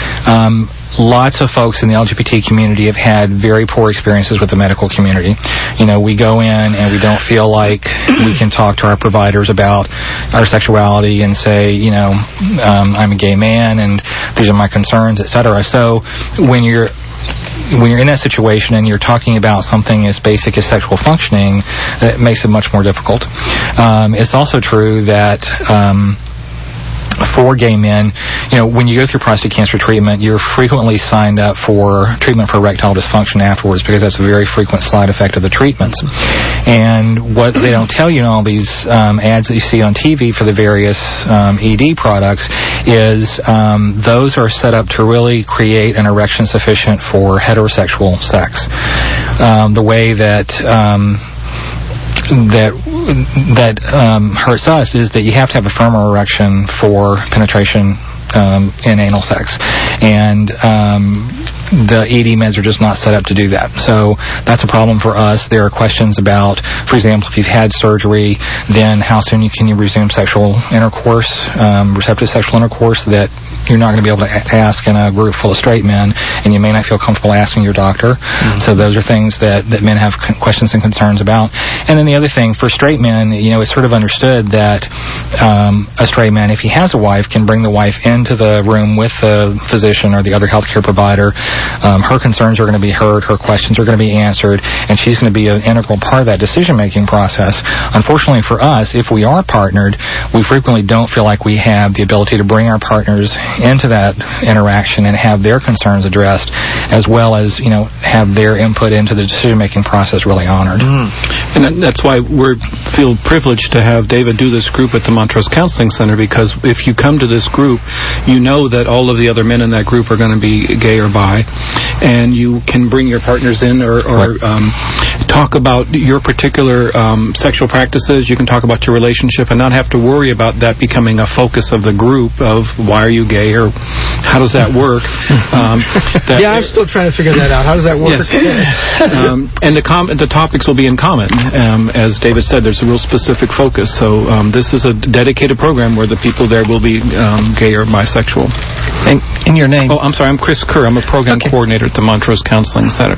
Speaker 10: lots of folks in the LGBT community have had very poor experiences with the medical community. You know, we go in and we don't feel like we can talk to our providers about our sexuality and say, you know, I'm a gay man and these are my concerns, etc. So when you're in that situation and you're talking about something as basic as sexual functioning, that makes it much more difficult. It's also true that for gay men, you know, when you go through prostate cancer treatment, you're frequently signed up for treatment for erectile dysfunction afterwards, because that's a very frequent side effect of the treatments. And what they don't tell you in all these ads that you see on TV for the various ED products is those are set up to really create an erection sufficient for heterosexual sex. The way that hurts us is that you have to have a firmer erection for penetration in anal sex, and the ED meds are just not set up to do that. So that's a problem for us. There are questions about, for example, if you've had surgery, then how soon can you resume sexual intercourse, receptive sexual intercourse, that you're not going to be able to ask in a group full of straight men, and you may not feel comfortable asking your doctor. So those are things that men have questions and concerns about. And then the other thing, for straight men, you know, it's sort of understood that a straight man, if he has a wife, can bring the wife into the room with the physician or the other healthcare provider. Her concerns are going to be heard, her questions are going to be answered, and she's going to be an integral part of that decision-making process. Unfortunately for us, if we are partnered, we frequently don't feel like we have the ability to bring our partners into that interaction and have their concerns addressed, as well as, you know, have their input into the decision-making process really honored.
Speaker 11: And that's why we feel privileged to have David do this group at the Montrose Counseling Center, because if you come to this group, you know that all of the other men in that group are going to be gay or bi, and you can bring your partners in or talk about your particular sexual practices. You can talk about your relationship and not have to worry about that becoming a focus of the group of why are you gay or how does that work.
Speaker 5: I'm still trying to figure that out. How does that work?
Speaker 11: Yes. And the topics will be in common. As David said, there's a real specific focus. So this is a dedicated program where the people there will be gay or bisexual.
Speaker 9: And your name?
Speaker 11: Oh, I'm sorry. I'm Chris Kerr. I'm a program coordinator at the Montrose Counseling Center.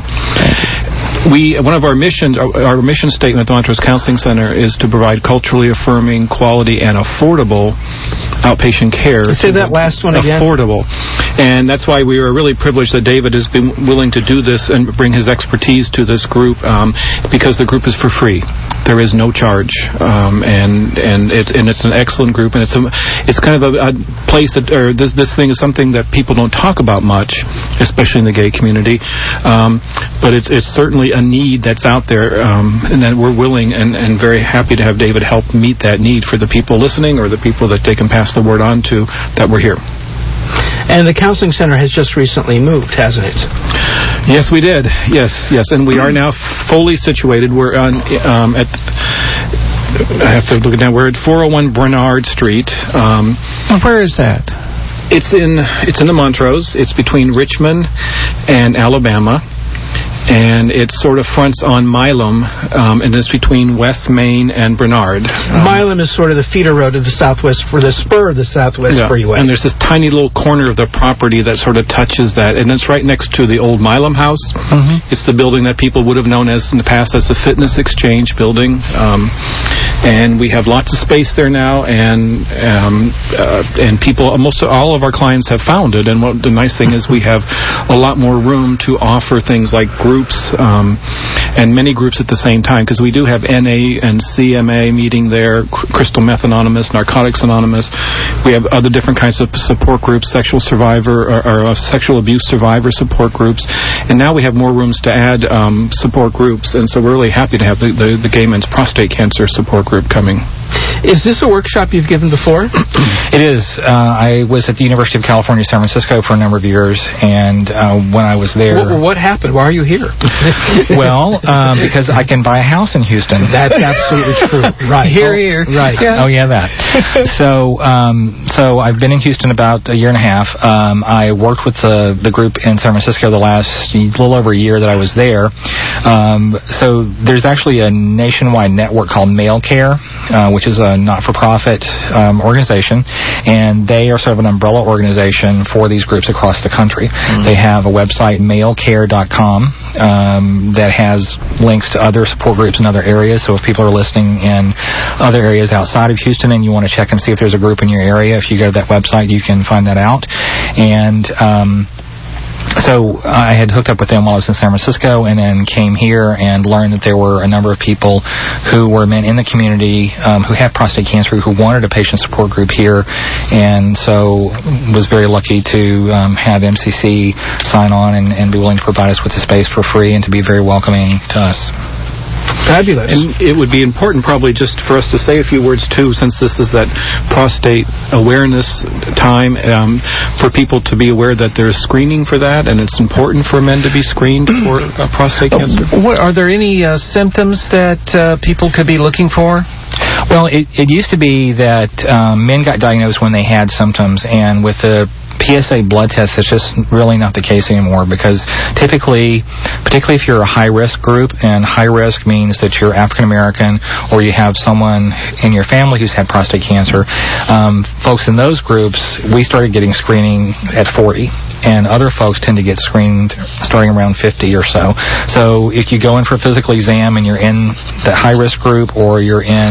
Speaker 11: One of our missions, our mission statement at the Montrose Counseling Center is to provide culturally affirming, quality, and affordable outpatient care.
Speaker 5: Say that last one again.
Speaker 11: Affordable. And that's why we are really privileged that David has been willing to do this and bring his expertise to this group, because the group is for free. There is no charge, and it's an excellent group, and it's kind of a place that, or this thing is something that people don't talk about much, especially in the gay community, but it's certainly a need that's out there, and that we're willing and very happy to have David help meet that need for the people listening or the people that they can pass the word on to, that we're here.
Speaker 5: And the counseling center has just recently moved, hasn't it?
Speaker 11: Yes, we did. Yes, and we are now fully situated. We're on I have to look it down. We're at 401 Bernard Street.
Speaker 9: Where is that?
Speaker 11: It's in the Montrose. It's between Richmond and Alabama. And it sort of fronts on Milam, and it's between West Main and Bernard.
Speaker 5: Milam is sort of the feeder road to the southwest, for the spur of the Southwest Freeway.
Speaker 11: And there's this tiny little corner of the property that sort of touches that, and it's right next to the old Milam House. Mm-hmm. It's the building that people would have known as in the past as the Fitness Exchange building. And we have lots of space there now, and people, most all of our clients have found it. And the nice thing is we have a lot more room to offer things like groups, and many groups at the same time, because we do have NA and CMA meeting there, Crystal Meth Anonymous, Narcotics Anonymous. We have other different kinds of support groups, sexual abuse survivor support groups, and now we have more rooms to add support groups, and so we're really happy to have the Gay Men's Prostate Cancer Support Group coming.
Speaker 5: Is this a workshop you've given before?
Speaker 10: It is. I was at the University of California, San Francisco for a number of years, and when I was there...
Speaker 5: What happened? Why are you here?
Speaker 10: Well, because I can buy a house in Houston.
Speaker 5: That's absolutely true. Right. Here. Right.
Speaker 10: Yeah. Oh, yeah, that. So I've been in Houston about a year and a half. I worked with the group in San Francisco the last little over a year that I was there. So there's actually a nationwide network called Male Care, which is a not-for-profit organization, and they are sort of an umbrella organization for these groups across the country. Mm-hmm. They have a website, malecare.com, that has links to other support groups in other areas. So if people are listening in other areas outside of Houston and you want to check and see if there's a group in your area, if you go to that website, you can find that out. And so I had hooked up with them while I was in San Francisco, and then came here and learned that there were a number of people who were men in the community who had prostate cancer who wanted a patient support group here, and so was very lucky to have MCC sign on and be willing to provide us with the space for free and to be very welcoming to us.
Speaker 5: Fabulous.
Speaker 11: And it would be important probably just for us to say a few words, too, since this is that prostate awareness time, for people to be aware that there's screening for that, and it's important for men to be screened for prostate cancer.
Speaker 9: Are there any symptoms that people could be looking for?
Speaker 10: Well, it used to be that men got diagnosed when they had symptoms, and with the PSA blood test, it's just really not the case anymore, because typically, particularly if you're a high-risk group, and high risk means that you're African-American or you have someone in your family who's had prostate cancer, folks in those groups, we started getting screening at 40. And other folks tend to get screened starting around 50 or so. So if you go in for a physical exam and you're in the high-risk group, or you're in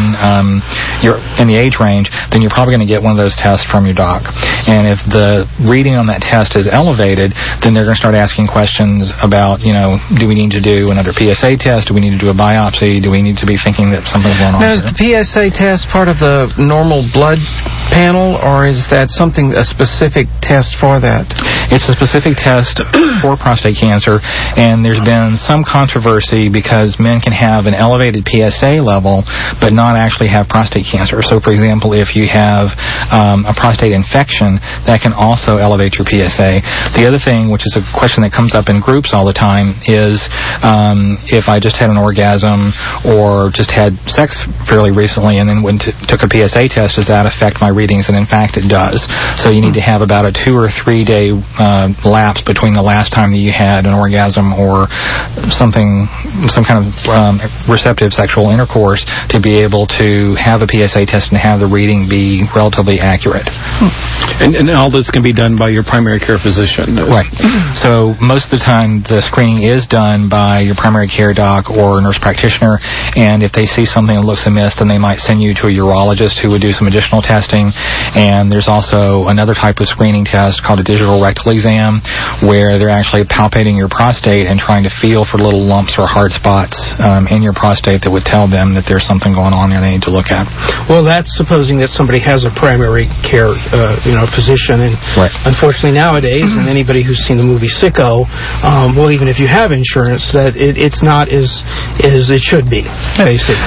Speaker 10: the age range, then you're probably going to get one of those tests from your doc. And if the reading on that test is elevated, then they're going to start asking questions about, do we need to do another PSA test? Do we need to do a biopsy? Do we need to be thinking that something's going on?
Speaker 9: Now, is the PSA test part of the normal blood panel, or is that a specific test for that?
Speaker 10: It's a specific test for prostate cancer, and there's been some controversy because men can have an elevated PSA level but not actually have prostate cancer. So, for example, if you have a prostate infection, that can also elevate your PSA. The other thing, which is a question that comes up in groups all the time, is if I just had an orgasm or just had sex fairly recently and then took a PSA test, does that affect my readings? And in fact, it does. So you need to have about a 2 or 3 day lapse between the last time that you had an orgasm or some kind of receptive sexual intercourse to be able to have a PSA test and have the reading be relatively accurate.
Speaker 11: And all this can be done by your primary care physician.
Speaker 10: Right. So most of the time the screening is done by your primary care doc or nurse practitioner, and if they see something that looks amiss, then they might send you to a urologist who would do some additional testing. And there's also another type of screening test called a digital rectal exam, where they're actually palpating your prostate and trying to feel for little lumps or hard spots in your prostate that would tell them that there's something going on there they need to look at.
Speaker 5: Well, that's supposing that somebody has a primary care physician, and
Speaker 10: right.
Speaker 5: Unfortunately nowadays, and anybody who's seen the movie Sicko, well, even if you have insurance, that it's not as it should be, basically.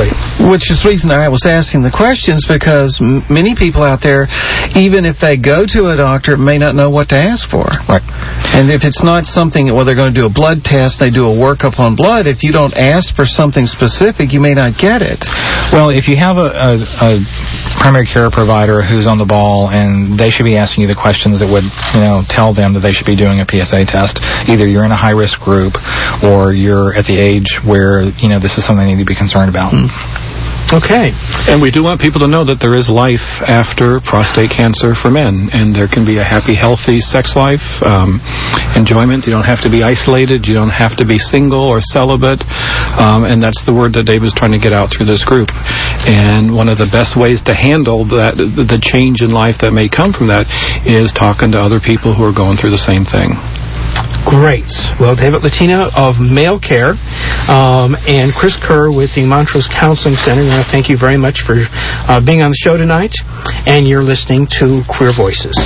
Speaker 9: Which is the reason I was asking the questions, because many people out there, even if they go to a doctor, may not know what to ask for.
Speaker 10: Right.
Speaker 9: And if it's not something, well, they're going to do a blood test, they do a workup on blood, if you don't ask for something specific, you may not get it.
Speaker 10: Well, if you have a primary care provider who's on the ball, and they should be asking you the questions that would, tell them that they should be doing a PSA test. Either you're in a high-risk group, or you're at the age where, this is something they need to be concerned about.
Speaker 5: Okay.
Speaker 11: And we do want people to know that there is life after prostate cancer for men, and there can be a happy, healthy sex life, enjoyment. You don't have to be isolated. You don't have to be single or celibate, and that's the word that Dave is trying to get out through this group. And one of the best ways to handle that, the change in life that may come from that, is talking to other people who are going through the same thing.
Speaker 5: Great. Well, David Latino of Male Care and Chris Kerr with the Montrose Counseling Center, I want to thank you very much for being on the show tonight, and you're listening to Queer Voices.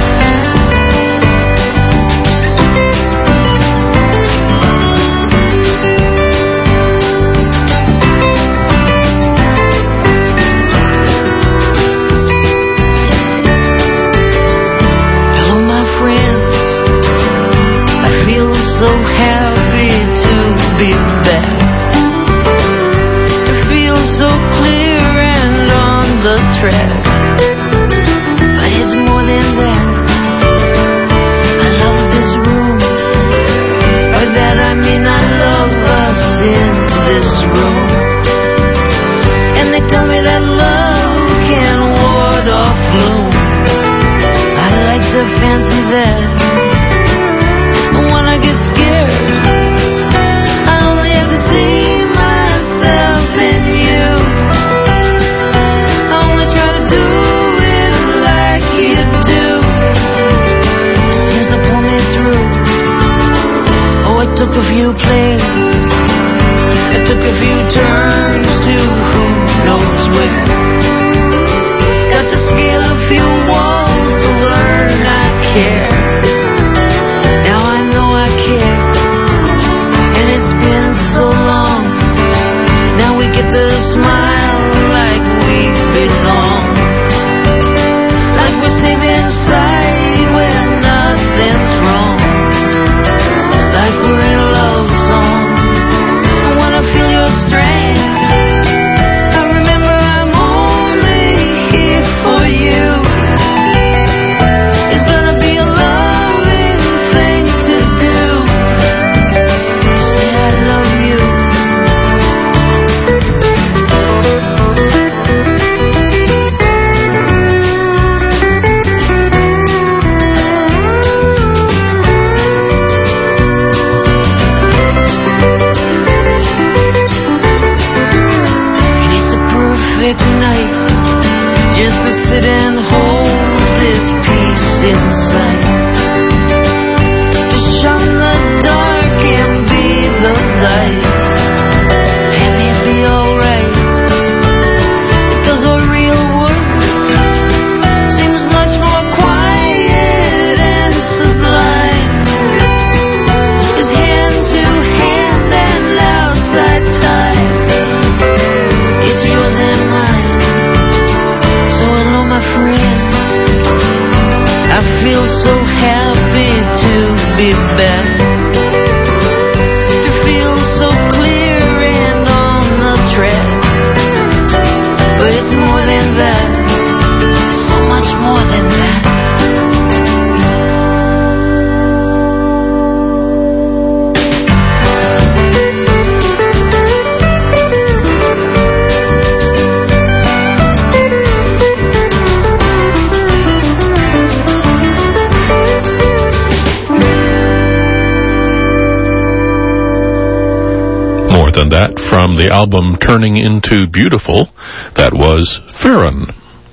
Speaker 4: Than that, from the album Turning Into Beautiful, that was Farron.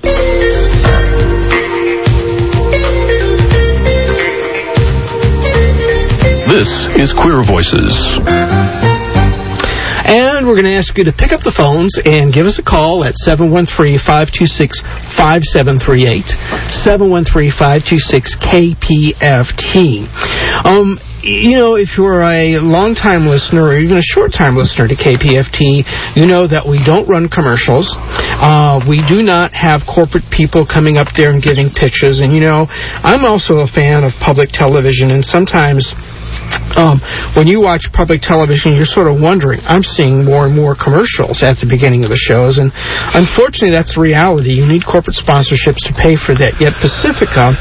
Speaker 4: This is Queer Voices.
Speaker 5: And we're going to ask you to pick up the phones and give us a call at 713-526-5738, 713-526-KPFT. if you're a long-time listener or even a short-time listener to KPFT, you know that we don't run commercials. We do not have corporate people coming up there and giving pitches. And, I'm also a fan of public television, and sometimes when you watch public television, you're sort of wondering, I'm seeing more and more commercials at the beginning of the shows, and unfortunately that's the reality. You need corporate sponsorships to pay for that, yet Pacifica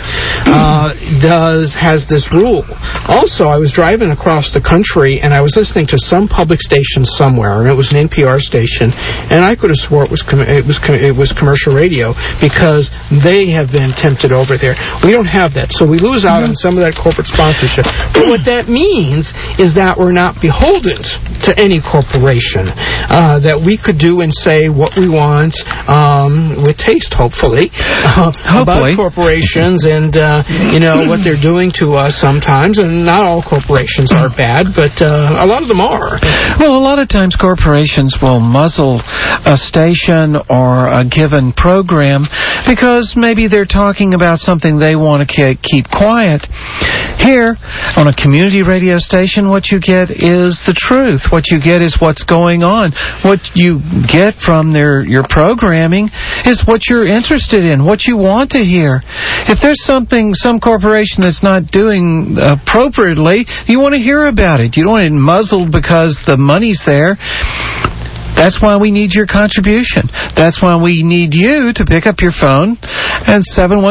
Speaker 5: has this rule. Also, I was driving across the country, and I was listening to some public station somewhere, and it was an NPR station, and I could have swore it was commercial radio, because they have been tempted over there. We don't have that, so we lose out on some of that corporate sponsorship. But what that means is that we're not beholden to any corporation, that we could do and say what we want with taste, hopefully, about corporations and what they're doing to us sometimes. And not all corporations are bad, but a lot of them are.
Speaker 9: Well, a lot of times corporations will muzzle a station or a given program because maybe they're talking about something they want to keep quiet. Here, on a community radio station, what you get is the truth. What you get is what's going on. What you get from your programming is what you're interested in, what you want to hear. If there's some corporation that's not doing appropriately, you want to hear about it. You don't want it muzzled because the money's there. That's why we need your contribution. That's why we need you to pick up your phone at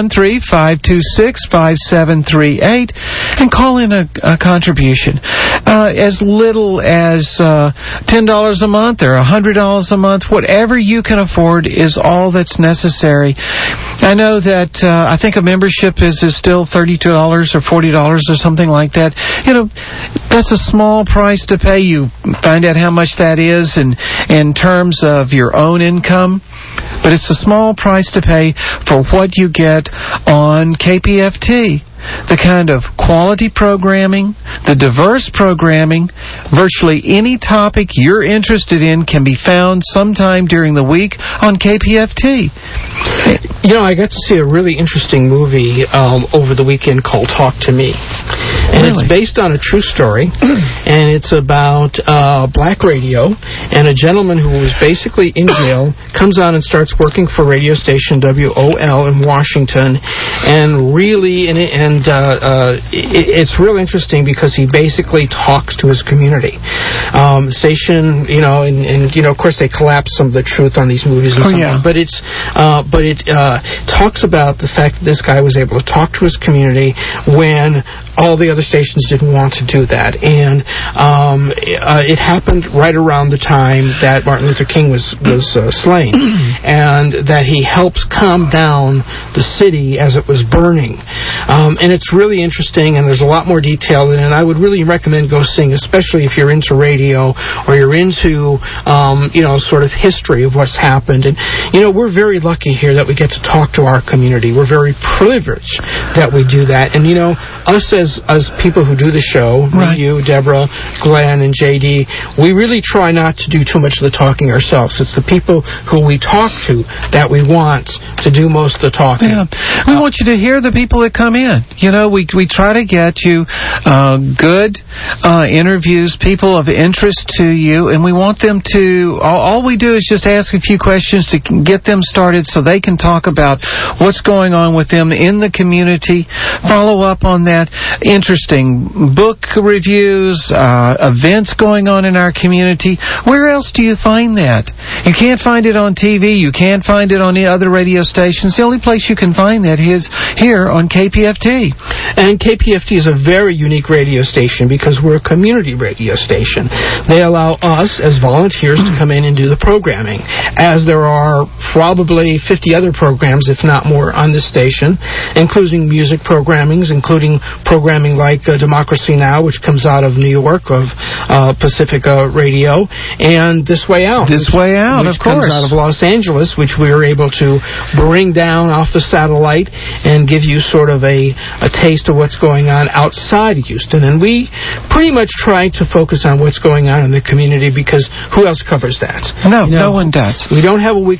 Speaker 9: 713-526-5738 and call in a contribution. As little as $10 a month or $100 a month, whatever you can afford is all that's necessary. I know that I think a membership is still $32 or $40 or something like that. That's a small price to pay. You find out how much that is in terms of your own income, but it's a small price to pay for what you get on KPFT. The kind of quality programming, the diverse programming, virtually any topic you're interested in can be found sometime during the week on KPFT.
Speaker 5: I got to see a really interesting movie over the weekend called Talk to Me. And It's based on a true story, and it's about black radio, and a gentleman who was basically in jail comes on and starts working for radio station WOL in Washington, and really, it's real interesting because he basically talks to his community. Station, of course they collapse some of the truth on these movies and something, but it talks about the fact that this guy was able to talk to his community when all the other stations didn't want to do that. And it happened right around the time that Martin Luther King was slain, and that he helps calm down the city as it was burning. And it's really interesting, and there's a lot more detail in it, and I would really recommend go seeing, especially if you're into radio or you're into, sort of history of what's happened. And, we're very lucky here that we get to talk to our community. We're very privileged that we do that. And, us as people who do the show, you, Deborah, Glenn, and JD, we really try not to do too much of the talking ourselves. It's the people who we talk to that we want to do most of the talking.
Speaker 9: Yeah. We want you to hear the people that come in. We try to get you good interviews, people of interest to you, and we want them to, all we do is just ask a few questions to get them started so they can talk about what's going on with them in the community, follow up on that, interesting book reviews, events going on in our community. Where else do you find that? You can't find it on TV. You can't find it on the other radio stations. The only place you can find that is here on KPFT.
Speaker 5: And KPFT is a very unique radio station because we're a community radio station. They allow us as volunteers to come in and do the programming, as there are probably 50 other programs, if not more, on this station, including music programmings, including programming like Democracy Now!, which comes out of New York, of Pacifica Radio, and This Way Out.
Speaker 9: This Way Out, of course.
Speaker 5: Which comes out of Los Angeles, which we were able to bring down off the satellite and give you sort of a taste of what's going on outside of Houston. And we pretty much try to focus on what's going on in the community because who else covers that?
Speaker 9: No one does.
Speaker 5: We don't have a weekly newspaper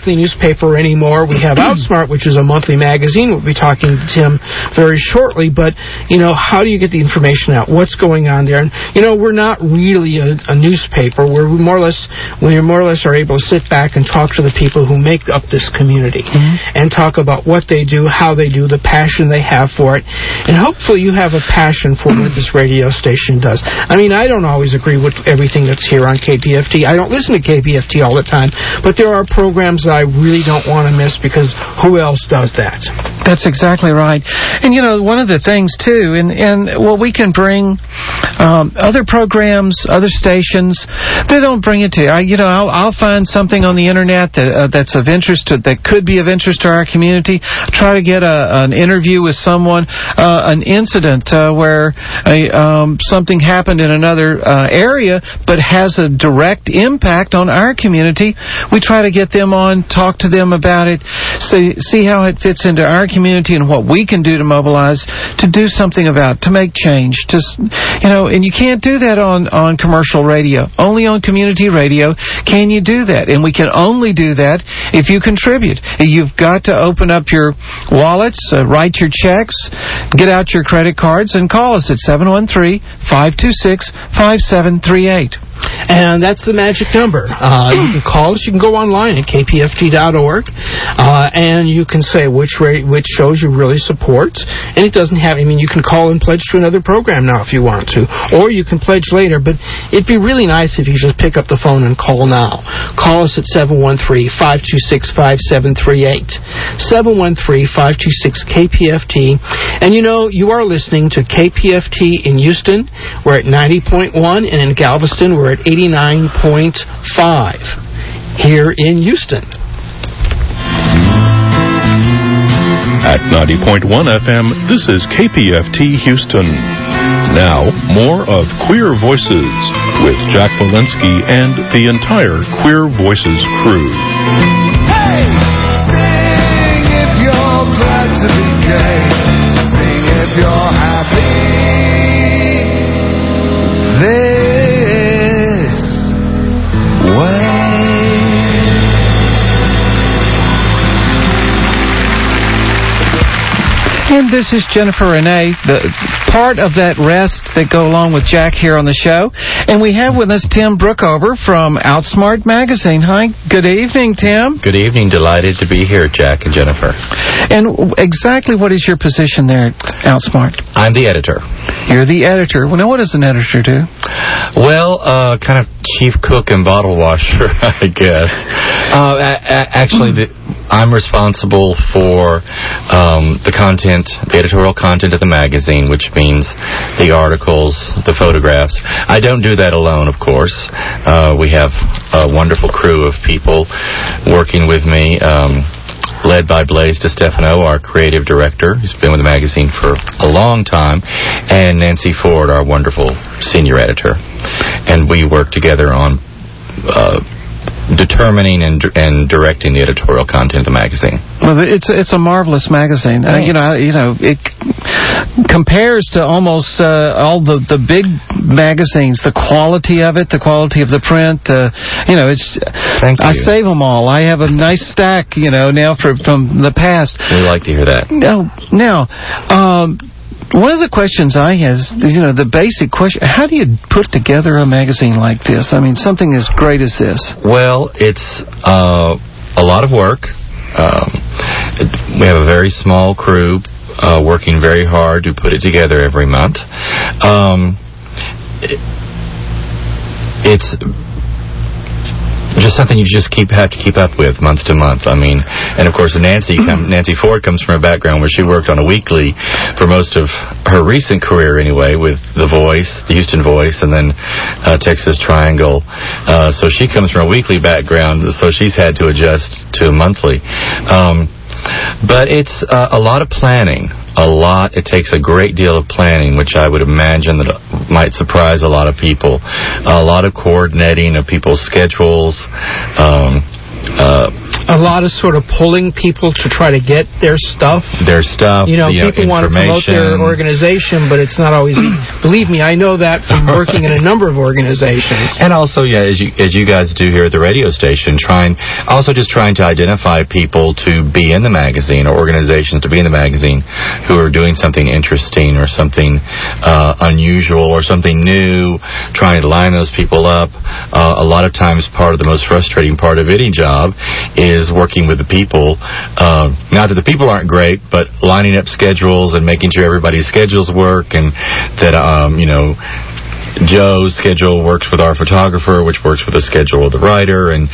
Speaker 5: newspaper anymore. We have Outsmart, which is a monthly magazine. We'll be talking to Tim very shortly. But, how do you get the information out? What's going on there? And, we're not really a newspaper. We more or less are able to sit back and talk to the people who make up this community and talk about what they do, how they do, the passion they have for it. And hopefully you have a passion for what this radio station does. I mean, I don't always agree with everything that's here on KPFT. I don't listen to KPFT all the time, but there are programs that I really don't want to miss because who else does that?
Speaker 9: That's exactly right. And, one of the things, too, we can bring other programs, other stations, they don't bring it to you. I'll find something on the Internet that's of interest, that could be of interest to our community. Try to get an interview with someone, an incident where something happened in another area but has a direct impact on our community. We try to get them on, talk to them about it, see how it fits into our community and what we can do to mobilize, to do something about, to make change. And you can't do that on commercial radio. Only on community radio can you do that. And we can only do that if you contribute. You've got to open up your wallets, write your checks, get out your credit cards, and call us at 713-526-5738.
Speaker 5: And that's the magic number. You can call us. You can go online at kpft.org, and you can say which shows you really support. And it doesn't have. You can call and pledge to another program now if you want to, or you can pledge later. But it'd be really nice if you just pick up the phone and call now. Call us at 713-526-5738. 713-526-KPFT. And you are listening to KPFT in Houston. We're at 90.1, and in Galveston we're at 89.5 here in Houston.
Speaker 4: At 90.1 FM, this is KPFT Houston. Now, more of Queer Voices with Jack Walensky and the entire Queer Voices crew.
Speaker 12: Hey! Sing if you're glad to be gay. Sing if you're happy.
Speaker 9: And this is Jennifer Renee, the part of that rest that go along with Jack here on the show. And we have with us Tim Brookover from Outsmart Magazine. Hi, good evening, Tim.
Speaker 13: Good evening. Delighted to be here, Jack and Jennifer.
Speaker 9: And exactly what is your position there at Outsmart?
Speaker 13: I'm the editor.
Speaker 9: You're the editor. Well, now what does an editor do?
Speaker 13: Well, kind of chief cook and bottle washer, I guess. Actually, I'm responsible for the content, the editorial content of the magazine, which means the articles, the photographs. I don't do that alone, of course. We have a wonderful crew of people working with me, led by Blaise DeStefano, our creative director, who's been with the magazine for a long time, and Nancy Ford, our wonderful senior editor. And we work together on determining and directing the editorial content of the magazine.
Speaker 9: Well, it's a marvelous magazine. It compares to almost all the big magazines. The quality of it, the quality of the print. It's.
Speaker 13: Thank you.
Speaker 9: I save them all. I have a nice stack. Now from the past.
Speaker 13: We like to hear that.
Speaker 9: Now. One of the questions I have is, the basic question, how do you put together a magazine like this? I mean, something as great as this.
Speaker 13: Well, it's a lot of work. We have a very small crew working very hard to put it together every month. It's just something you just have to keep up with month to month. I mean, and of course Nancy Ford comes from a background where she worked on a weekly for most of her recent career anyway, with The Voice, the Houston Voice, and then Texas Triangle. So she comes from a weekly background, so she's had to adjust to monthly. But it's a lot of planning. It takes a great deal of planning, which I would imagine that might surprise a lot of people. A lot of coordinating of people's schedules,
Speaker 5: a lot of sort of pulling people to try to get their stuff. People want to promote their organization, but it's not always easy. Believe me, I know that from working in a number of organizations.
Speaker 13: And also, as you guys do here at the radio station, trying to identify people to be in the magazine, or organizations to be in the magazine, who are doing something interesting or something unusual or something new, trying to line those people up. A lot of times, part of the most frustrating part of any job is working with the people. Not that the people aren't great, but lining up schedules and making sure everybody's schedules work, and that Joe's schedule works with our photographer, which works with the schedule of the writer, and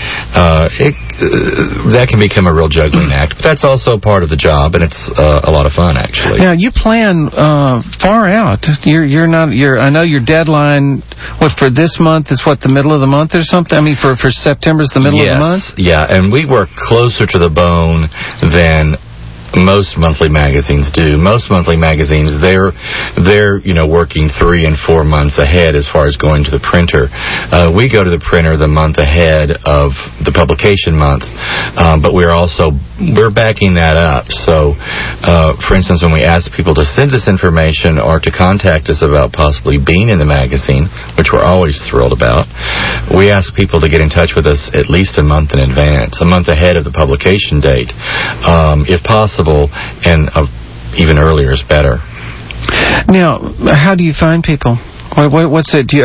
Speaker 13: that can become a real juggling act. But that's also part of the job, and it's a lot of fun, actually.
Speaker 9: Now, you plan far out. I know your deadline, for this month is the middle of the month or something? I mean, for September's the middle of the month?
Speaker 13: Yeah, and we work closer to the bone than most monthly magazines do. Most monthly magazines, they're working 3 and 4 months ahead as far as going to the printer. We go to the printer the month ahead of the publication month, but we're backing that up. So, for instance, when we ask people to send us information or to contact us about possibly being in the magazine, which we're always thrilled about, we ask people to get in touch with us at least a month in advance, a month ahead of the publication date, if possible, and even earlier is better.
Speaker 9: Now, how do you find people? What's it?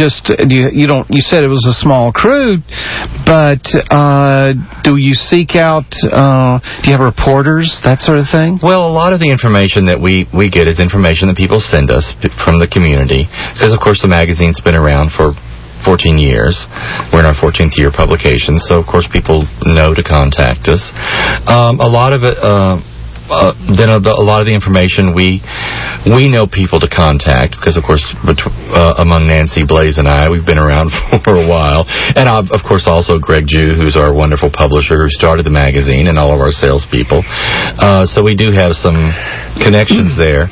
Speaker 9: You said it was a small crew, but do you seek out? Do you have reporters, that sort of thing?
Speaker 13: Well, a lot of the information that we get is information that people send us from the community, because of course the magazine's been around for 14 years. We're in our 14th year publication, so of course people know to contact us. A lot of it. Then a lot of the information we know people to contact, because of course among Nancy, Blaze, and I, we've been around for a while, and of course also Greg Jew, who's our wonderful publisher who started the magazine, and all of our salespeople. So we do have some connections there.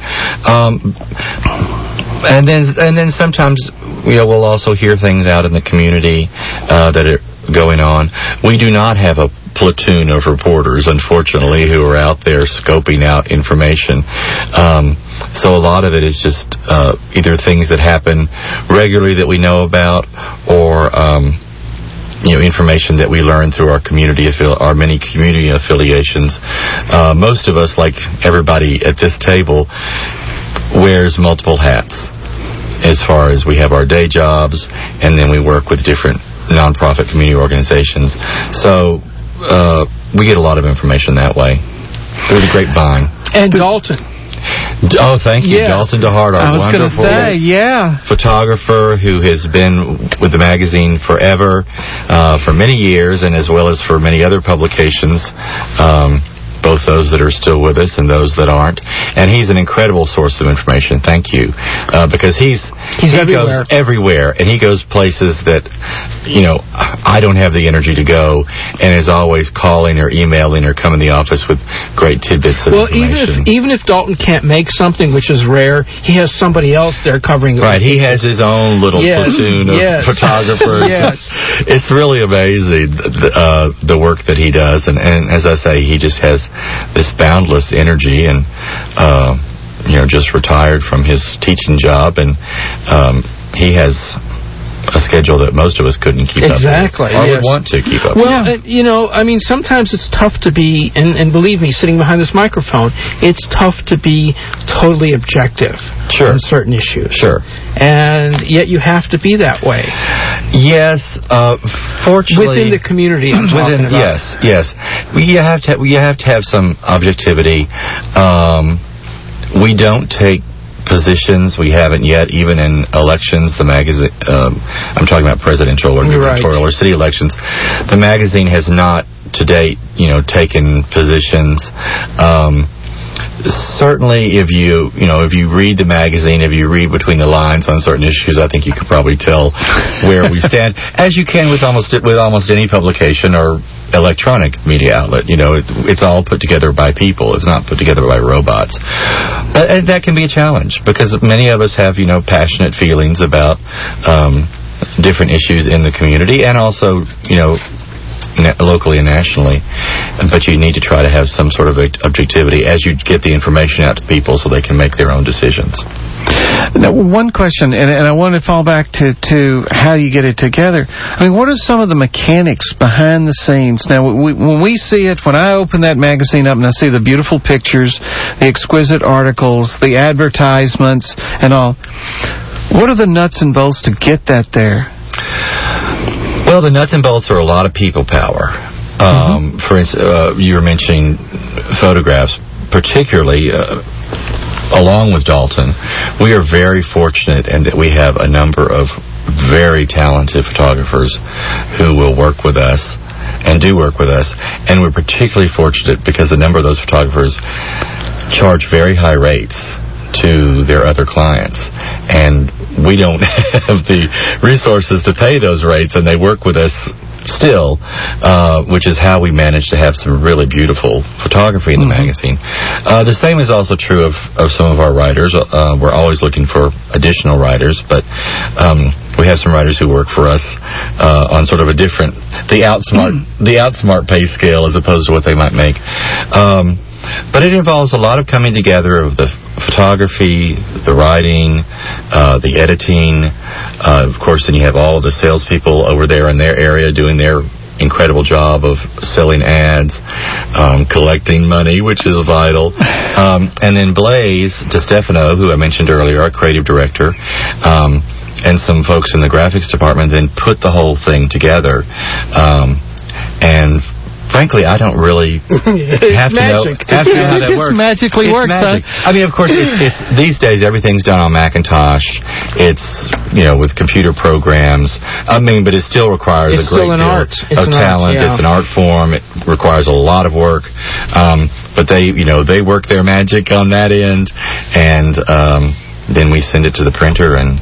Speaker 13: And then sometimes we'll also hear things out in the community that are going on. We do not have a platoon of reporters, unfortunately, who are out there scoping out information. So a lot of it is just either things that happen regularly that we know about, or information that we learn through our our many community affiliations. Most of us, like everybody at this table, wears multiple hats. As far as we have our day jobs, and then we work with different nonprofit community organizations. So we get a lot of information that way through the grapevine.
Speaker 5: And Dalton.
Speaker 13: Oh, thank you. Yes. Dalton DeHart, our wonderful photographer who has been with the magazine forever, for many years, and as well as for many other publications, both those that are still with us and those that aren't. And he's an incredible source of information. Thank you. Because he goes everywhere, and he goes places that, I don't have the energy to go, and is always calling or emailing or coming to the office with great tidbits of information.
Speaker 5: Even if Dalton can't make something, which is rare, he has somebody else there covering it.
Speaker 13: Right, he has his own little platoon of photographers. It's really amazing, the work that he does, and as I say, he just has this boundless energy, and just retired from his teaching job, and he has a schedule that most of us couldn't keep up with, or would want to keep up with.
Speaker 5: Well, sometimes it's tough to be, and believe me, sitting behind this microphone, it's tough to be totally objective on certain issues. And yet you have to be that way.
Speaker 13: Yes, fortunately,
Speaker 5: within the community I'm talking about.
Speaker 13: Yes. You have to have some objectivity. We don't take positions. We haven't yet, even in elections. The magazine, I'm talking about presidential or gubernatorial or city elections. The magazine has not, to date, taken positions. Certainly, if you read the magazine, if you read between the lines on certain issues, I think you could probably tell where we stand, as you can with almost any publication or electronic media outlet. It's all put together by people. It's not put together by robots. And that can be a challenge, because many of us have, passionate feelings about different issues in the community, and also, locally and nationally, but you need to try to have some sort of objectivity as you get the information out to people so they can make their own decisions.
Speaker 9: Now, one question, and I want to fall back to how you get it together. I mean, what are some of the mechanics behind the scenes? Now, when we see it, when I open that magazine up and I see the beautiful pictures, the exquisite articles, the advertisements, and all, what are the nuts and bolts to get that there?
Speaker 13: Well, the nuts and bolts are a lot of people power. For instance, you were mentioning photographs, particularly along with Dalton. We are very fortunate in that we have a number of very talented photographers who will work with us and do work with us, and we're particularly fortunate because a number of those photographers charge very high rates to their other clients, and we don't have the resources to pay those rates, and they work with us still, which is how we manage to have some really beautiful photography in the magazine. The same is also true of some of our writers. We're always looking for additional writers, but we have some writers who work for us on sort of a different, the outsmart pay scale as opposed to what they might make. But it involves a lot of coming together of the photography, the writing, the editing. Of course, then you have all of the salespeople over there in their area doing their incredible job of selling ads, collecting money, which is vital. And then Blaze DeStefano, who I mentioned earlier, our creative director, and some folks in the graphics department then put the whole thing together. And frankly, I don't really have to know how that works.
Speaker 9: It just magically works.
Speaker 13: I mean, of course, it's these days everything's done on Macintosh. It's, with computer programs. I mean, but it still requires a great deal of talent. It's an art form. It requires a lot of work. But they work their magic on that end, and then we send it to the printer, and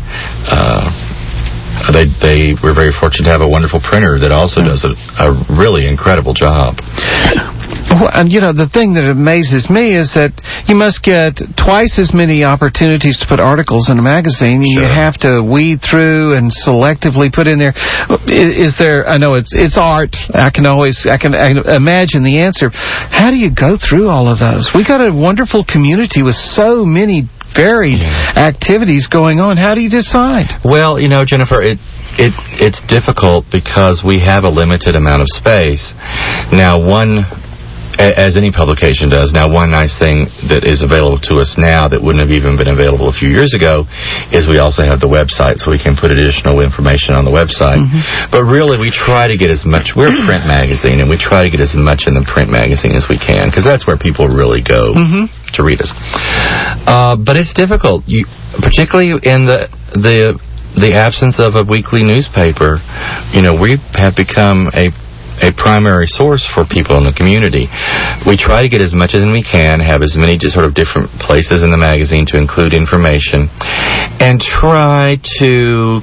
Speaker 13: they were very fortunate to have a wonderful printer that also does a really incredible job.
Speaker 9: Well, and the thing that amazes me is that you must get twice as many opportunities to put articles in a magazine. Sure. You have to weed through and selectively put in there. Is there? I know it's art. I can imagine the answer. How do you go through all of those? We got a wonderful community with so many varied activities going on. How do you decide?
Speaker 13: Well, Jennifer, it's difficult because we have a limited amount of space. Now, as any publication does, one nice thing that is available to us now that wouldn't have even been available a few years ago is we also have the website, so we can put additional information on the website. But really, we try to get as much. We're a print magazine, and we try to get as much in the print magazine as we can, because that's where people really go to read us. But it's difficult, particularly in the absence of a weekly newspaper. We have become a primary source for people in the community. We try to get as much as we can, have as many sort of different places in the magazine to include information, and try to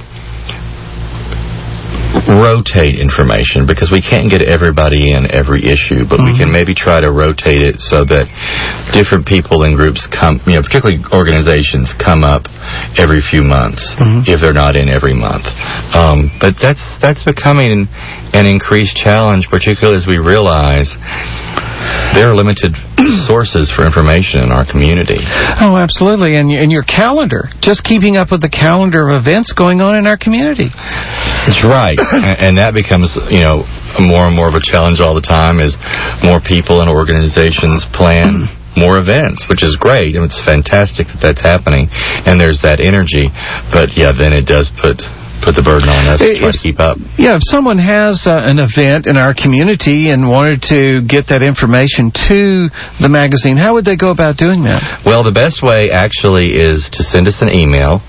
Speaker 13: rotate information, because we can't get everybody in every issue, but we can maybe try to rotate it so that different people and groups come, particularly organizations, come up every few months if they're not in every month. But that's becoming an increased challenge, particularly as we realize there are limited sources for information in our community.
Speaker 9: Oh, absolutely. And your calendar, just keeping up with the calendar of events going on in our community.
Speaker 13: That's right. And that becomes, more and more of a challenge all the time as more people and organizations plan more events, which is great. And it's fantastic that that's happening. And there's that energy. But, then it does put the burden on us to try to keep up.
Speaker 9: Yeah, if someone has an event in our community and wanted to get that information to the magazine, how would they go about doing that?
Speaker 13: Well, the best way actually is to send us an email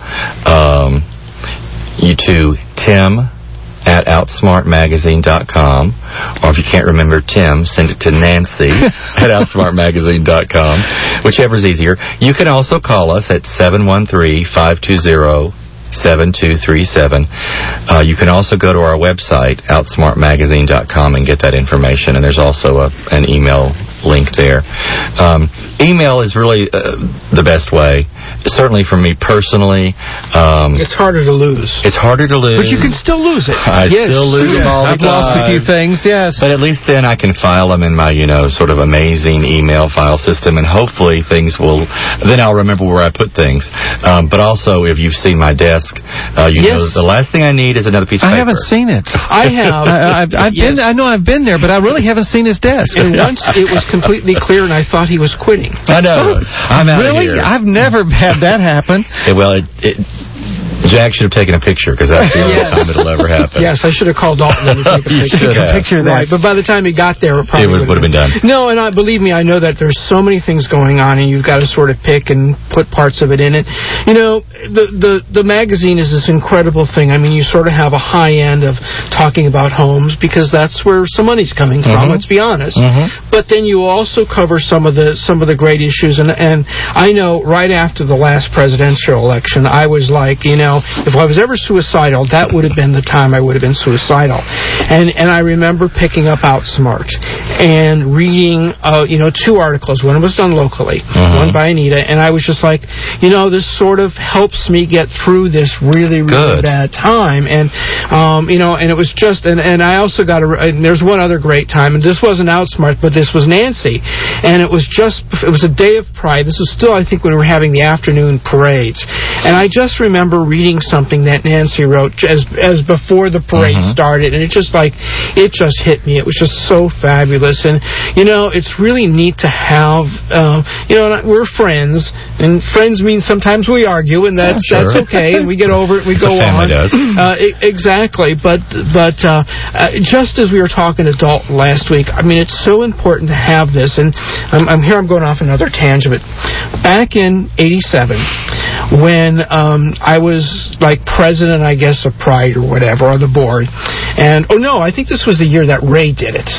Speaker 13: to tim@outsmartmagazine.com, or if you can't remember Tim, send it to Nancy at outsmartmagazine.com, whichever's easier. You can also call us at 713-520-7237. You can also go to our website, outsmartmagazine.com, and get that information, and there's also an email link there. Email is really the best way. certainly for me personally,
Speaker 5: it's harder to lose.
Speaker 13: It's harder to lose.
Speaker 5: But you can still lose it.
Speaker 13: I still lose them all the time.
Speaker 9: I've lost a few things, yes.
Speaker 13: But at least then I can file them in my, sort of amazing email file system, and hopefully then I'll remember where I put things. But also, if you've seen my desk, you know the last thing I need is another piece of paper.
Speaker 9: I haven't seen it.
Speaker 5: I have.
Speaker 9: I know I've been there, but I really haven't seen his desk.
Speaker 5: And once it was completely clear, and I thought he was quitting.
Speaker 13: I know. I'm out of here.
Speaker 9: Really? I've never had that happen.
Speaker 13: Jack should have taken a picture, because that's the only time it'll ever happen.
Speaker 5: Yes, I should have called Dalton to take a picture.
Speaker 9: Picture of that.
Speaker 5: Right, but by the time he got there, it
Speaker 13: would have been done.
Speaker 5: No, and believe me, I know that there's so many things going on, and you've got to sort of pick and put parts of it in it. The magazine is this incredible thing. I mean, you sort of have a high end of talking about homes, because that's where some money's coming from. Let's be honest. But then you also cover some of the great issues, and I know right after the last presidential election, I was like, if I was ever suicidal, that would have been the time I would have been suicidal. And I remember picking up Outsmart and reading, 2 articles. One was done locally, one by Anita, and I was just like, this sort of helps me get through this really, really bad time. And, and it was just, and I also got and there's one other great time, and this wasn't Outsmart, but this was Nancy. And it was a day of Pride. This was still, I think, when we were having the afternoon parades. And I just remember reading something that Nancy wrote as before the parade started, and it just hit me. It was just so fabulous. And it's really neat to have we're friends, and friends mean sometimes we argue, and that's okay, and we get over it, we go on. Exactly. But just as we were talking to Dalton last week, I mean, it's so important to have this, and I'm going off another tangent, but back in '87, when I was like president, I guess, of Pride or whatever, or the board. And, I think this was the year that Ray did it.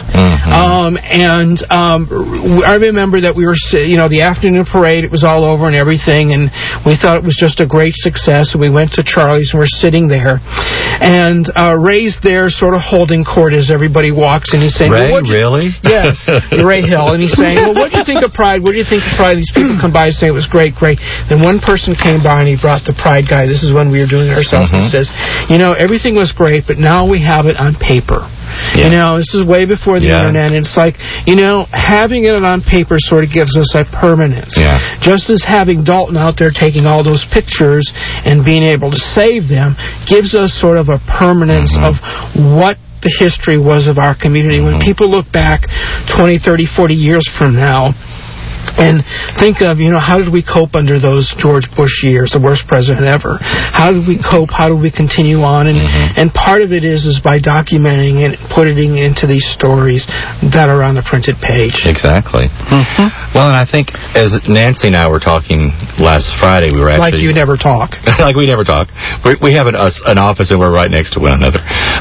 Speaker 5: I remember that we were, the afternoon parade, it was all over and everything, and we thought it was just a great success, and we went to Charlie's, and we're sitting there. And Ray's there sort of holding court as everybody walks in. He's saying,
Speaker 13: Ray, really?
Speaker 5: Yes, Ray Hill. And he's saying, well, what do you think of Pride? What do you think of Pride? These people come by and say it was great, great. Then one person came by, and he brought the Pride guy. This is when we were doing it ourselves. He says, everything was great, but now we have it on paper. This is way before the internet, and it's like, having it on paper sort of gives us a permanence. Just as having Dalton out there taking all those pictures and being able to save them gives us sort of a permanence of what the history was of our community. When people look back 20, 30, 40 years from now, and think of, how did we cope under those George Bush years, the worst president ever? How did we cope? How did we continue on? And part of it is by documenting it and putting it into these stories that are on the printed page.
Speaker 13: Exactly. Well, and I think as Nancy and I were talking last Friday, we were actually...
Speaker 5: Like you never talk.
Speaker 13: Like we never talk. We have an office and we're right next to one another.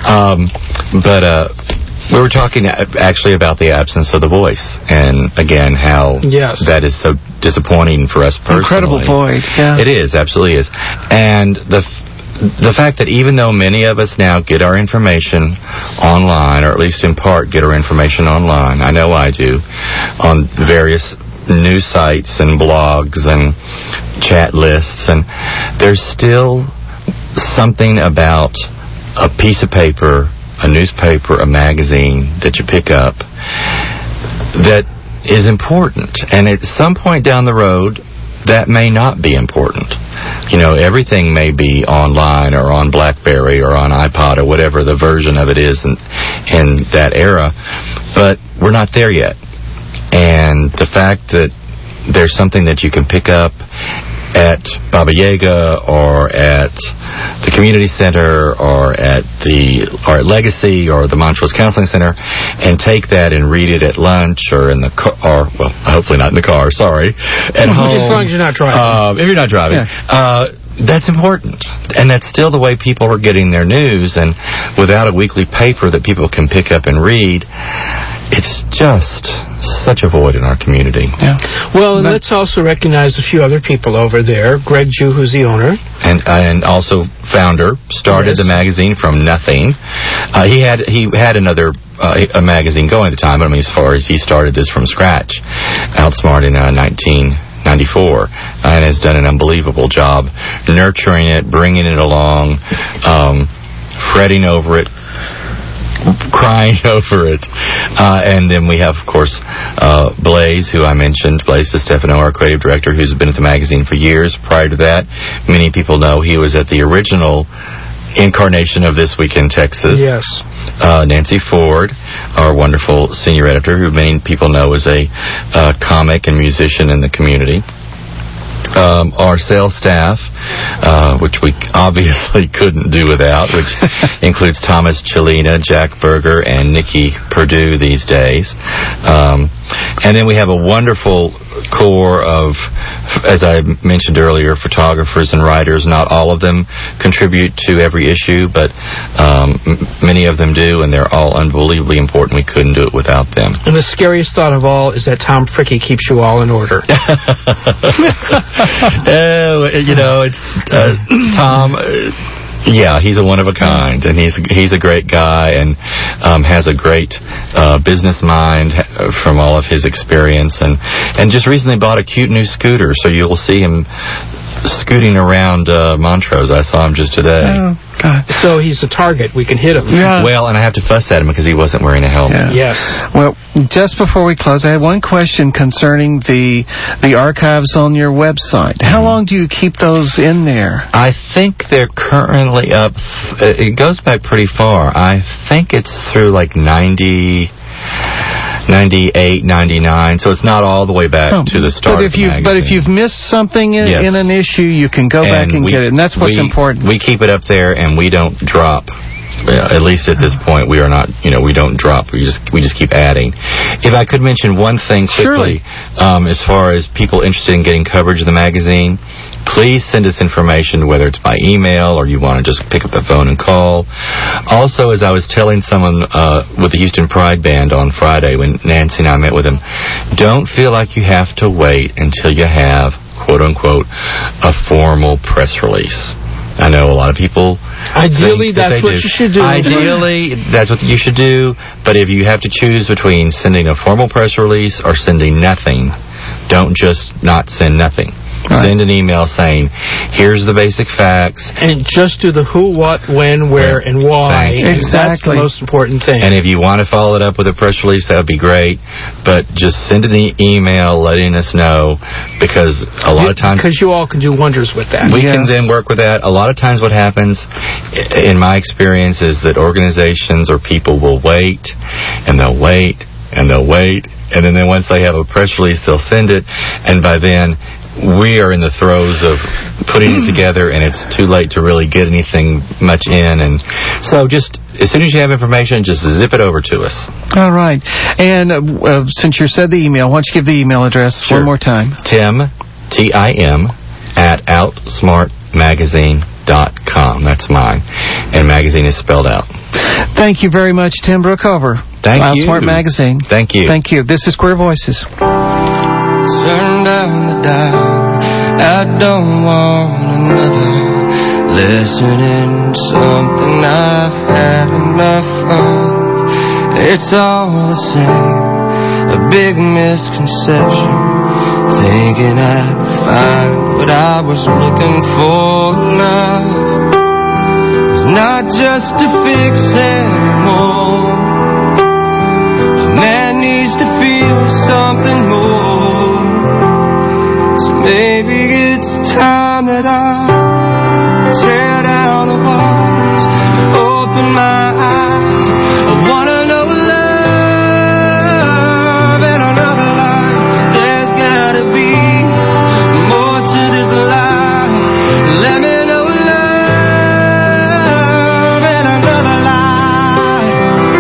Speaker 13: We were talking actually about the absence of the voice, and again, how that is so disappointing for us personally.
Speaker 9: Incredible void,
Speaker 13: It is, absolutely is. And the fact that even though many of us now get our information online, or at least in part get our information online, I know I do, on various news sites and blogs and chat lists, and there's still something about a piece of paper, a newspaper, a magazine that you pick up that is important. And at some point down the road, that may not be important. Everything may be online or on BlackBerry or on iPod or whatever the version of it is in that era. But we're not there yet. And the fact that there's something that you can pick up at Baba Yaga or at the community center or at Legacy or the Montrose Counseling Center, and take that and read it at lunch or in the car, or, well, hopefully not in the car, sorry, at home.
Speaker 5: As long as you're not driving.
Speaker 13: If you're not driving. That's important. And that's still the way people are getting their news, and without a weekly paper that people can pick up and read, it's just such a void in our community.
Speaker 5: Well, and let's also recognize a few other people over there. Greg Jew, who's the owner.
Speaker 13: And also founder, started the magazine from nothing. He had another a magazine going at the time, but I mean, as far as he started this from scratch, Outsmart in 19 94, and has done an unbelievable job nurturing it, bringing it along, fretting over it, crying over it. And then we have, of course, Blaze, who I mentioned, Blaze DeStefano, our creative director, who's been at the magazine for years. Prior to that, many people know he was at the original incarnation of This Week in Texas.
Speaker 5: Yes.
Speaker 13: Nancy Ford, our wonderful senior editor, who many people know is a comic and musician in the community. Our sales staff, which we obviously couldn't do without, which includes Thomas Chelina, Jack Berger, and Nikki Perdue these days. And then we have a wonderful core of, as I mentioned earlier, photographers and writers. Not all of them contribute to every issue, but many of them do, and they're all unbelievably important. We couldn't do it without them.
Speaker 5: And the scariest thought of all is that Tom Fricke keeps you all in order.
Speaker 13: It's Tom. Yeah, he's a one of a kind, and he's a great guy, and has a great business mind from all of his experience, and just recently bought a cute new scooter, so you'll see him scooting around Montrose. I saw him just today.
Speaker 5: Oh, God. So he's a target. We can hit him.
Speaker 9: Yeah.
Speaker 13: Well, and I have to fuss at him because he wasn't wearing a helmet.
Speaker 5: Yeah. Yes.
Speaker 9: Well, just before we close, I had one question concerning the archives on your website. How long do you keep those in there?
Speaker 13: I think they're currently up. It goes back pretty far. I think it's through like 98, 99, so it's not all the way back to the start of the magazine.
Speaker 9: But if you've missed something in an issue, you can go back and get it, and that's what's important.
Speaker 13: We keep it up there, and we don't drop. At least at this point, we are not. We don't drop. We just keep adding. If I could mention one thing quickly, as far as people interested in getting coverage of the magazine, please send us information, whether it's by email or you want to just pick up the phone and call. Also, as I was telling someone with the Houston Pride Band on Friday when Nancy and I met with them, don't feel like you have to wait until you have, quote-unquote, a formal press release. I know a lot of people.
Speaker 5: Ideally, that's what you should do.
Speaker 13: Ideally, that's what you should do. But if you have to choose between sending a formal press release or sending nothing, don't just not send nothing. Right. Send an email saying, here's the basic facts.
Speaker 5: And just do the who, what, when, where, and why.
Speaker 9: Exactly.
Speaker 5: That's the most important thing.
Speaker 13: And if you want to follow it up with a press release, that would be great. But just send an email letting us know, because a lot of times...
Speaker 5: Because you all can do wonders with that.
Speaker 13: We can then work with that. A lot of times what happens, in my experience, is that organizations or people will wait, and they'll wait, and they'll wait, and then once they have a press release, they'll send it, and by then... we are in the throes of putting it together, and it's too late to really get anything much in. And so just as soon as you have information, just zip it over to us.
Speaker 9: All right. And since you said the email, why don't you give the email address one more time?
Speaker 13: Tim, T-I-M, @outsmartmagazine.com. That's mine. And magazine is spelled out.
Speaker 9: Thank you very much, Tim Brookover.
Speaker 13: Thank you.
Speaker 9: Outsmart Magazine.
Speaker 13: Thank you.
Speaker 9: Thank you. This is Queer Voices.
Speaker 14: Turn down the dial, I don't want another lesson in something I've had enough of. It's all the same, a big misconception, thinking I'd find what I was looking for. Love is not just to fix anymore. A man needs to feel something more. Maybe it's time that I tear down the walls, open my eyes. I wanna know love and another life. There's gotta be more to this life. Let me know love and another life.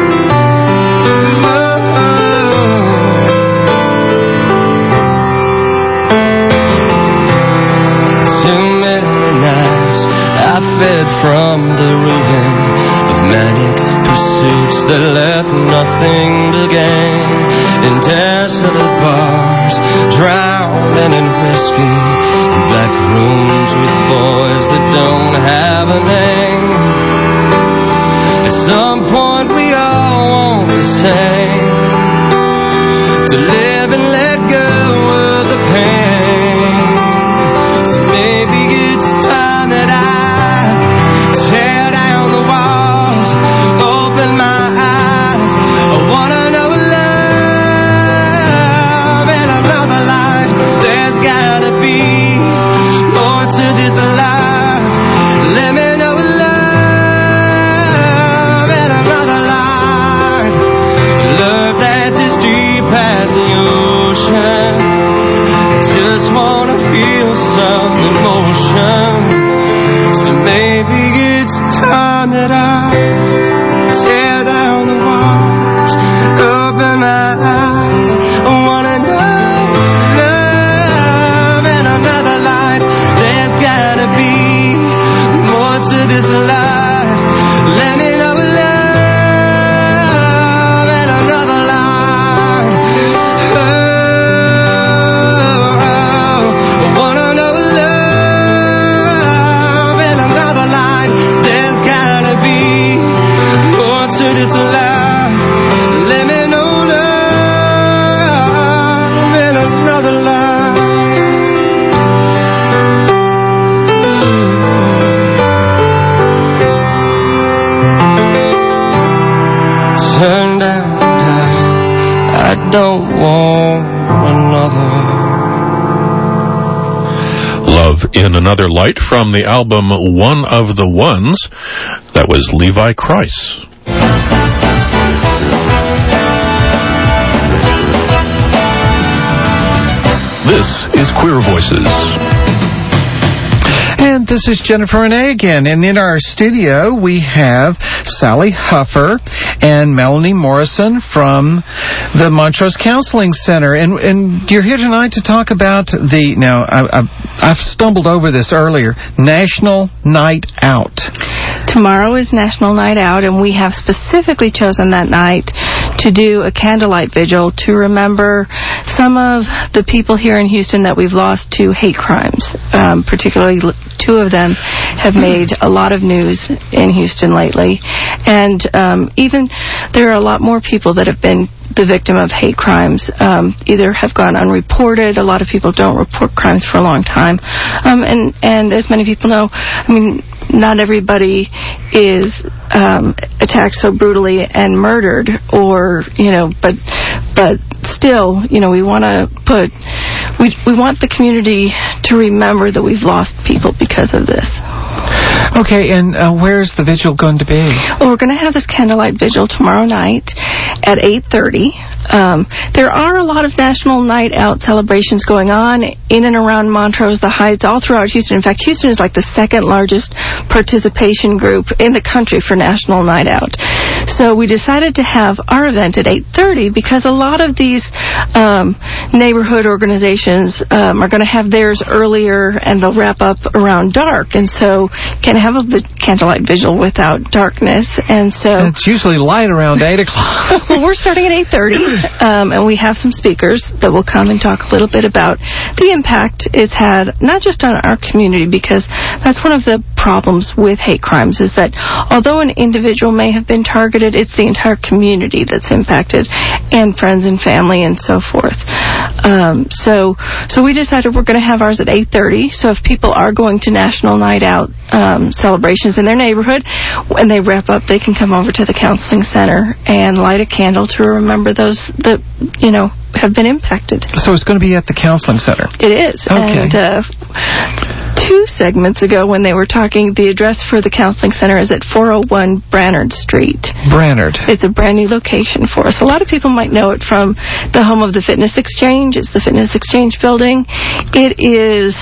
Speaker 14: Fed from the ruin of manic pursuits that left nothing to gain. In desolate bars, drowning in whiskey, in black rooms with boys that don't have a name. At some point we all want the same, to live and let go of the pain. some emotion. So maybe it's time that I tear down the walls, open my eyes. I wanna know love in another life. There's gotta be more to this life. Let me know love in another life. I wanna know love in another life. There's gotta be more to this life. Let me know love in another life. Turn down, I don't want another.
Speaker 4: Love in Another Light from the album One of the Ones. That was Levi Christ. This is Queer Voices.
Speaker 9: And this is Jennifer Renee again. And in our studio, we have Sally Huffer and Melanie Morrison from the Montrose Counseling Center. And you're here tonight to talk about the, now, I've stumbled over this earlier, National Night Out.
Speaker 15: Tomorrow is National Night Out, and we have specifically chosen that night to do a candlelight vigil to remember some of the people here in Houston that we've lost to hate crimes. Particularly two of them have made a lot of news in Houston lately. And even there are a lot more people that have been the victim of hate crimes, either have gone unreported. A lot of people don't report crimes for a long time. And as many people know, I mean, not everybody is attacked so brutally and murdered, or, you know, but still, you know, we want to we want the community to remember that we've lost people because of this.
Speaker 9: Okay, and where's the vigil going to be?
Speaker 15: Well, we're going to have this candlelight vigil tomorrow night at 8:30. There are a lot of National Night Out celebrations going on in and around Montrose, the Heights, all throughout Houston. In fact, Houston is like the second largest participation group in the country for National Night Out. So we decided to have our event at 8:30 because a lot of these neighborhood organizations are going to have theirs earlier, and they'll wrap up around dark. And so can't have the candlelight vigil without darkness. And so
Speaker 9: it's usually light around 8 o'clock.
Speaker 15: Well, we're starting at 8:30. And we have some speakers that will come and talk a little bit about the impact it's had, not just on our community, because that's one of the problems with hate crimes, is that although an individual may have been targeted, it's the entire community that's impacted, and friends and family and so forth. So we decided we're going to have ours at 8:30. So if people are going to National Night Out celebrations in their neighborhood, when they wrap up, they can come over to the counseling center and light a candle to remember those that, you know, have been impacted.
Speaker 9: So it's going to be at the counseling center?
Speaker 15: It is.
Speaker 9: Okay.
Speaker 15: And 2 segments ago when they were talking, the address for the counseling center is at 401 Brannard Street.
Speaker 9: Brannard.
Speaker 15: It's a brand new location for us. A lot of people might know it from the home of the Fitness Exchange. It's the Fitness Exchange building. It is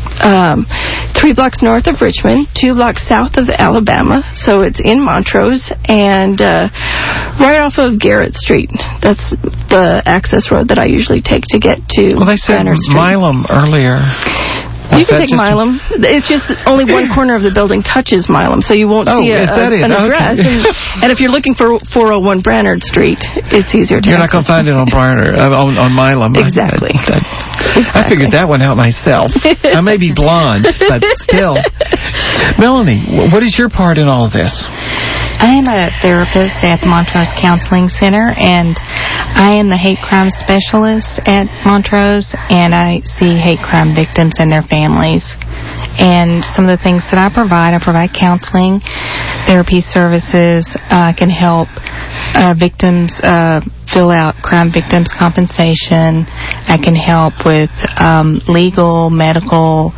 Speaker 15: 3 blocks north of Richmond, 2 blocks south of Alabama. So it's in Montrose, and right off of Garrett Street. That's the access road that I usually take to get to
Speaker 9: Well, they said
Speaker 15: Brannard Street.
Speaker 9: Milam earlier.
Speaker 15: You can take Milam. It's just only one corner of the building touches Milam, so you won't see an address.
Speaker 9: Okay.
Speaker 15: And if you're looking for 401 Brannard Street, it's easier to
Speaker 9: You're not going to find it on Brannard, on Milam.
Speaker 15: Exactly.
Speaker 9: I figured that one out myself. I may be blonde, but still. Melanie, what is your part in all of this?
Speaker 16: I am a therapist at the Montrose Counseling Center, and I am the hate crime specialist at Montrose, and I see hate crime victims and their families. And some of the things that I provide counseling, therapy services. I can help victims fill out crime victims compensation. I can help with legal, medical,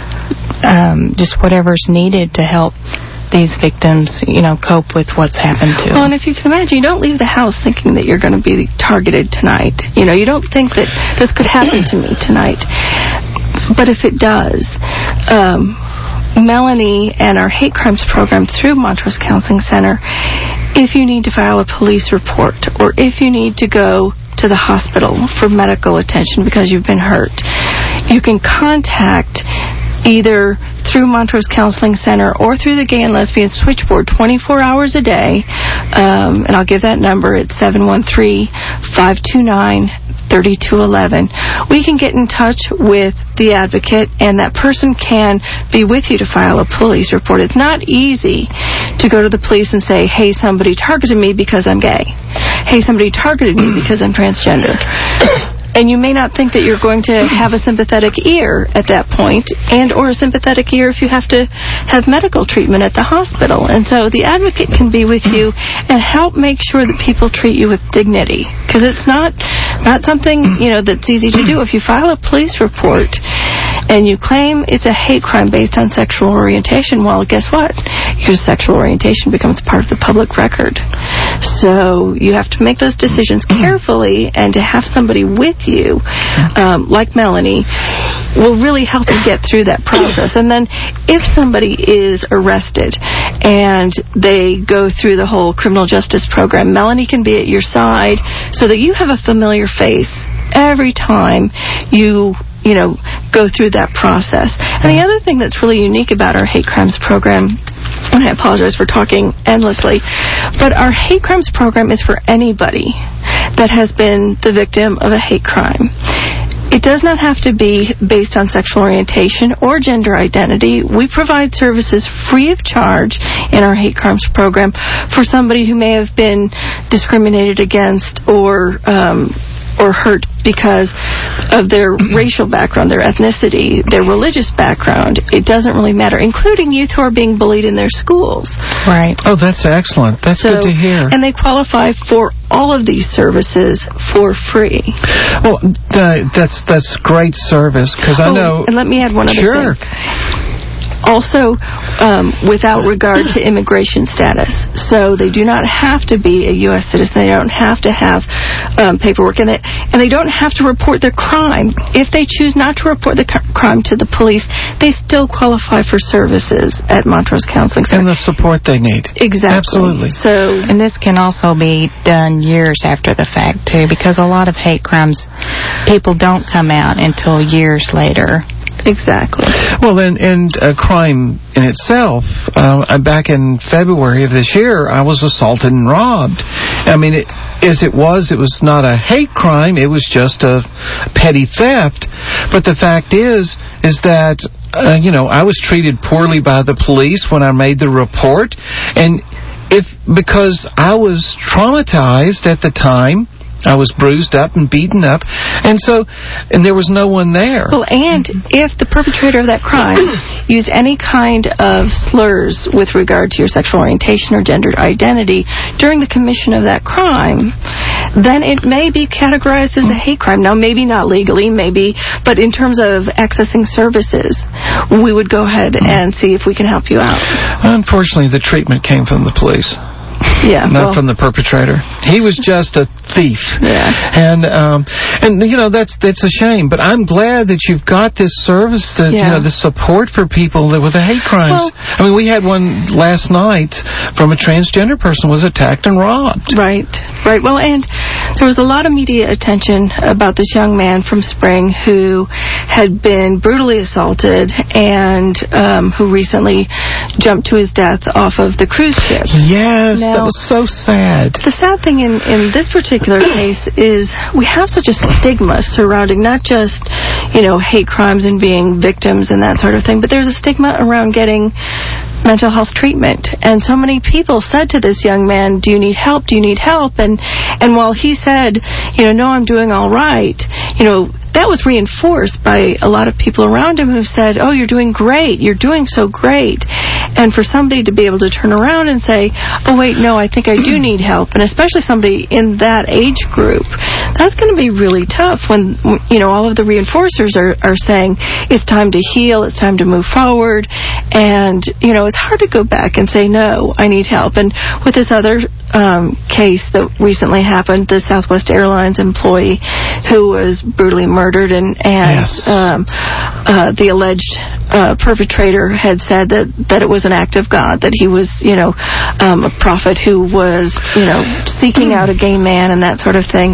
Speaker 16: just whatever's needed to help these victims, you know, cope with what's happened to them.
Speaker 15: Well, and if you can imagine, you don't leave the house thinking that you're going to be targeted tonight. You know, you don't think that this could happen to me tonight. But if it does, Melanie and our hate crimes program through Montrose Counseling Center, if you need to file a police report or if you need to go to the hospital for medical attention because you've been hurt, you can contact either through Montrose Counseling Center or through the Gay and Lesbian Switchboard 24 hours a day. And I'll give that number. It's 713-529-3211. We can get in touch with the advocate, and that person can be with you to file a police report. It's not easy to go to the police and say, hey, somebody targeted me because I'm gay. Hey, somebody targeted me because I'm transgender. And you may not think that you're going to have a sympathetic ear at that point, and or a sympathetic ear if you have to have medical treatment at the hospital. And so the advocate can be with you and help make sure that people treat you with dignity, because it's not something, that's easy to do. If you file a police report and you claim it's a hate crime based on sexual orientation, well, guess what? Your sexual orientation becomes part of the public record. So you have to make those decisions carefully, and to have somebody with you, like Melanie, will really help you get through that process. And then if somebody is arrested and they go through the whole criminal justice program, Melanie can be at your side so that you have a familiar face every time you go through that process. And the other thing that's really unique about our hate crimes program, and I apologize for talking endlessly, but our hate crimes program is for anybody that has been the victim of a hate crime. It does not have to be based on sexual orientation or gender identity. We provide services free of charge in our hate crimes program for somebody who may have been discriminated against or hurt because of their racial background, their ethnicity, their religious background. It doesn't really matter, including youth who are being bullied in their schools.
Speaker 9: Right. Oh, that's excellent. That's good to hear.
Speaker 15: And they qualify for all of these services for free.
Speaker 9: Well, that's great service, because I know...
Speaker 15: And let me add one other thing. Also, without regard to immigration status. So they do not have to be a U.S. citizen. They don't have to have paperwork in it. And they don't have to report their crime. If they choose not to report the crime to the police, they still qualify for services at Montrose Counseling Center.
Speaker 9: And the support they need.
Speaker 15: Exactly.
Speaker 9: Absolutely.
Speaker 16: And this can also be done years after the fact, too, because a lot of hate crimes, people don't come out until years later.
Speaker 15: Exactly.
Speaker 9: Well, and crime in itself, back in February of this year, I was assaulted and robbed. I mean, it was not a hate crime, it was just a petty theft. But the fact is that, I was treated poorly by the police when I made the report. And because I was traumatized at the time, I was bruised up and beaten up, and there was no one there.
Speaker 15: Well, and if the perpetrator of that crime used any kind of slurs with regard to your sexual orientation or gender identity during the commission of that crime, then it may be categorized as a hate crime. Now, maybe not legally, but in terms of accessing services, we would go ahead and see if we can help you out.
Speaker 9: Unfortunately, the treatment came from the police.
Speaker 15: Yeah,
Speaker 9: not from the perpetrator. He was just a thief.
Speaker 15: Yeah.
Speaker 9: And that's a shame. But I'm glad that you've got this service, the support for people with the hate crimes. Well, we had one last night from a transgender person was attacked and robbed.
Speaker 15: Right. Well, and there was a lot of media attention about this young man from Spring who had been brutally assaulted and who recently jumped to his death off of the cruise ship.
Speaker 9: Yes. That was so sad.
Speaker 15: The sad thing in this particular case is we have such a stigma surrounding not just, hate crimes and being victims and that sort of thing, but there's a stigma around getting mental health treatment. And so many people said to this young man, do you need help? Do you need help? And while he said, no, I'm doing all right, that was reinforced by a lot of people around him who said, oh, you're doing great. You're doing so great. And for somebody to be able to turn around and say, oh, wait, no, I think I do need help, and especially somebody in that age group, that's going to be really tough when, all of the reinforcers are saying it's time to heal, it's time to move forward. And, it's hard to go back and say, no, I need help. And with this other case that recently happened, the Southwest Airlines employee who was brutally murdered, and the alleged perpetrator had said that it was an act of God, that he was, a prophet who was, seeking out a gay man and that sort of thing.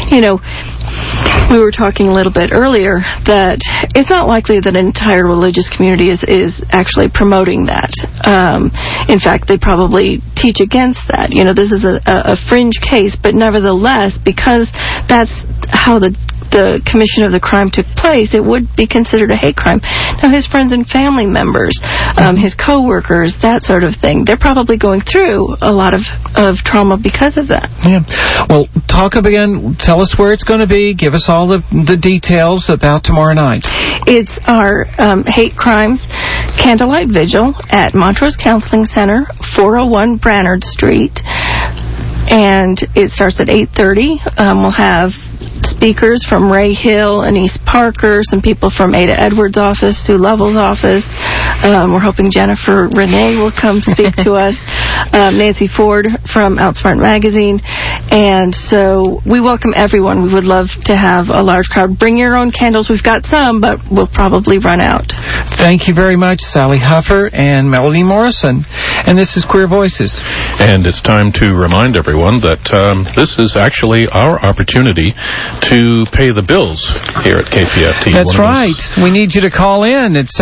Speaker 15: We were talking a little bit earlier that it's not likely that an entire religious community is actually promoting that. In fact, they probably teach against that. This is a fringe case, but nevertheless, because that's how the commission of the crime took place, it would be considered a hate crime. Now, his friends and family members, his co-workers, that sort of thing, they're probably going through a lot of trauma because of that.
Speaker 9: Yeah. Well, talk again. Tell us where it's going to be. Give us all the details about tomorrow night.
Speaker 15: It's our hate crimes candlelight vigil at Montrose Counseling Center, 401 Brannard Street. And it starts at 8:30. We'll have speakers from Ray Hill and East Parker, some people from Ada Edwards' office, Sue Lovell's office. We're hoping Jennifer Renee will come speak to us. Nancy Ford from Outsmart Magazine. And so we welcome everyone. We would love to have a large crowd. Bring your own candles. We've got some, but we'll probably run out.
Speaker 9: Thank you very much, Sally Huffer and Melody Morrison. And this is Queer Voices.
Speaker 4: And it's time to remind everyone that this is actually our opportunity to pay the bills here at KPFT.
Speaker 9: That's right. We need you to call in at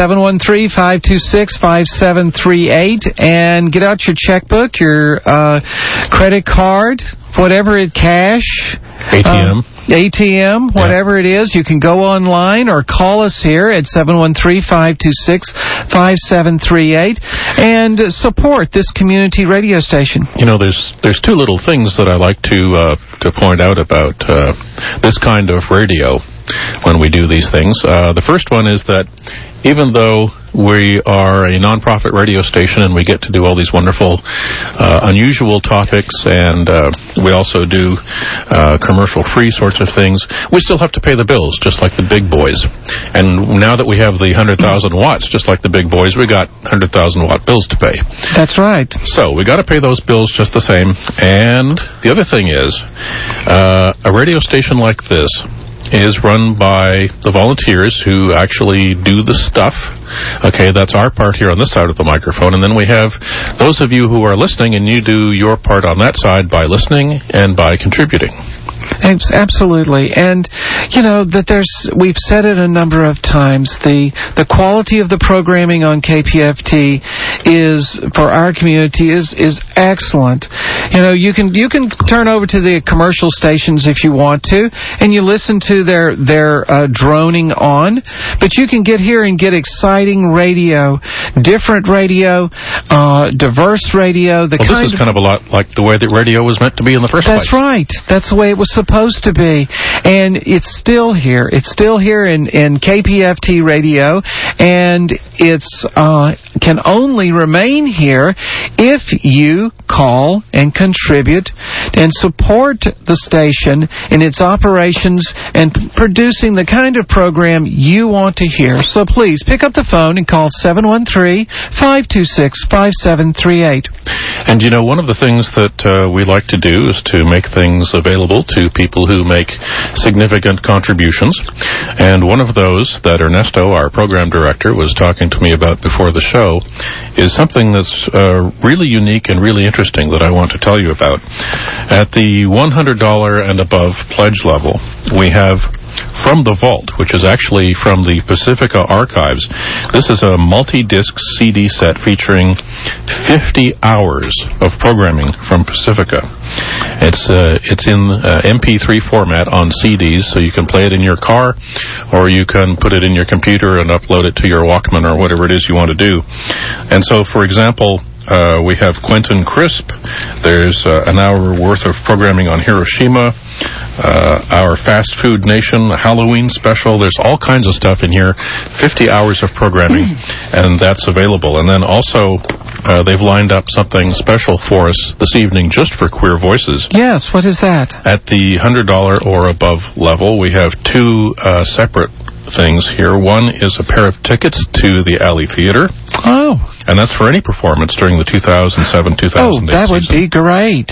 Speaker 9: 713-526-5738 and get out your checkbook, your credit card, whatever it, cash. ATM, whatever it is. You can go online or call us here at 713-526-5738 and support this community radio station.
Speaker 4: There's two little things that I like to point out about this kind of radio when we do these things. The first one is that even though we are a non-profit radio station and we get to do all these wonderful, unusual topics, and we also do commercial-free sorts of things, we still have to pay the bills, just like the big boys. And now that we have the 100,000 watts, just like the big boys, we got 100,000-watt bills to pay.
Speaker 9: That's right.
Speaker 4: So we got to pay those bills just the same. And the other thing is, a radio station like this is run by the volunteers who actually do the stuff. Okay, that's our part here on this side of the microphone. And then we have those of you who are listening, and you do your part on that side by listening and by contributing.
Speaker 9: Absolutely. And, we've said it a number of times, the quality of the programming on KPFT for our community is excellent. You can turn over to the commercial stations if you want to, and you listen to their droning on, but you can get here and get exciting radio, different radio, diverse radio. This
Speaker 4: is kind of a lot like the way that radio was meant to be in the first place.
Speaker 9: That's right. That's the way it was supposed to be, and it's still here. It's still here in KPFT radio, and it's can only remain here if you call and contribute and support the station in its operations and producing the kind of program you want to hear. So please pick up the phone and call 713-526-5738.
Speaker 4: And one of the things that we like to do is to make things available to people who make significant contributions. And one of those that Ernesto, our program director, was talking to me about before the show is something that's really unique and really interesting that I want to tell you about. At the $100 and above pledge level, we have From the Vault, which is actually from the Pacifica archives. This is a multi-disc CD set featuring 50 hours of programming from Pacifica. It's in MP3 format on CDs, so you can play it in your car, or you can put it in your computer and upload it to your Walkman or whatever it is you want to do. And so, for example, we have Quentin Crisp. There's an hour worth of programming on Hiroshima, our Fast Food Nation Halloween special. There's all kinds of stuff in here, 50 hours of programming, and that's available. And then also, they've lined up something special for us this evening just for Queer Voices.
Speaker 9: Yes, what is that?
Speaker 4: At the $100 or above level, we have two separate things here. One is a pair of tickets to the Alley Theater.
Speaker 9: Oh.
Speaker 4: And that's for any performance during the 2007-2008
Speaker 9: Oh, that would
Speaker 4: season.
Speaker 9: be great.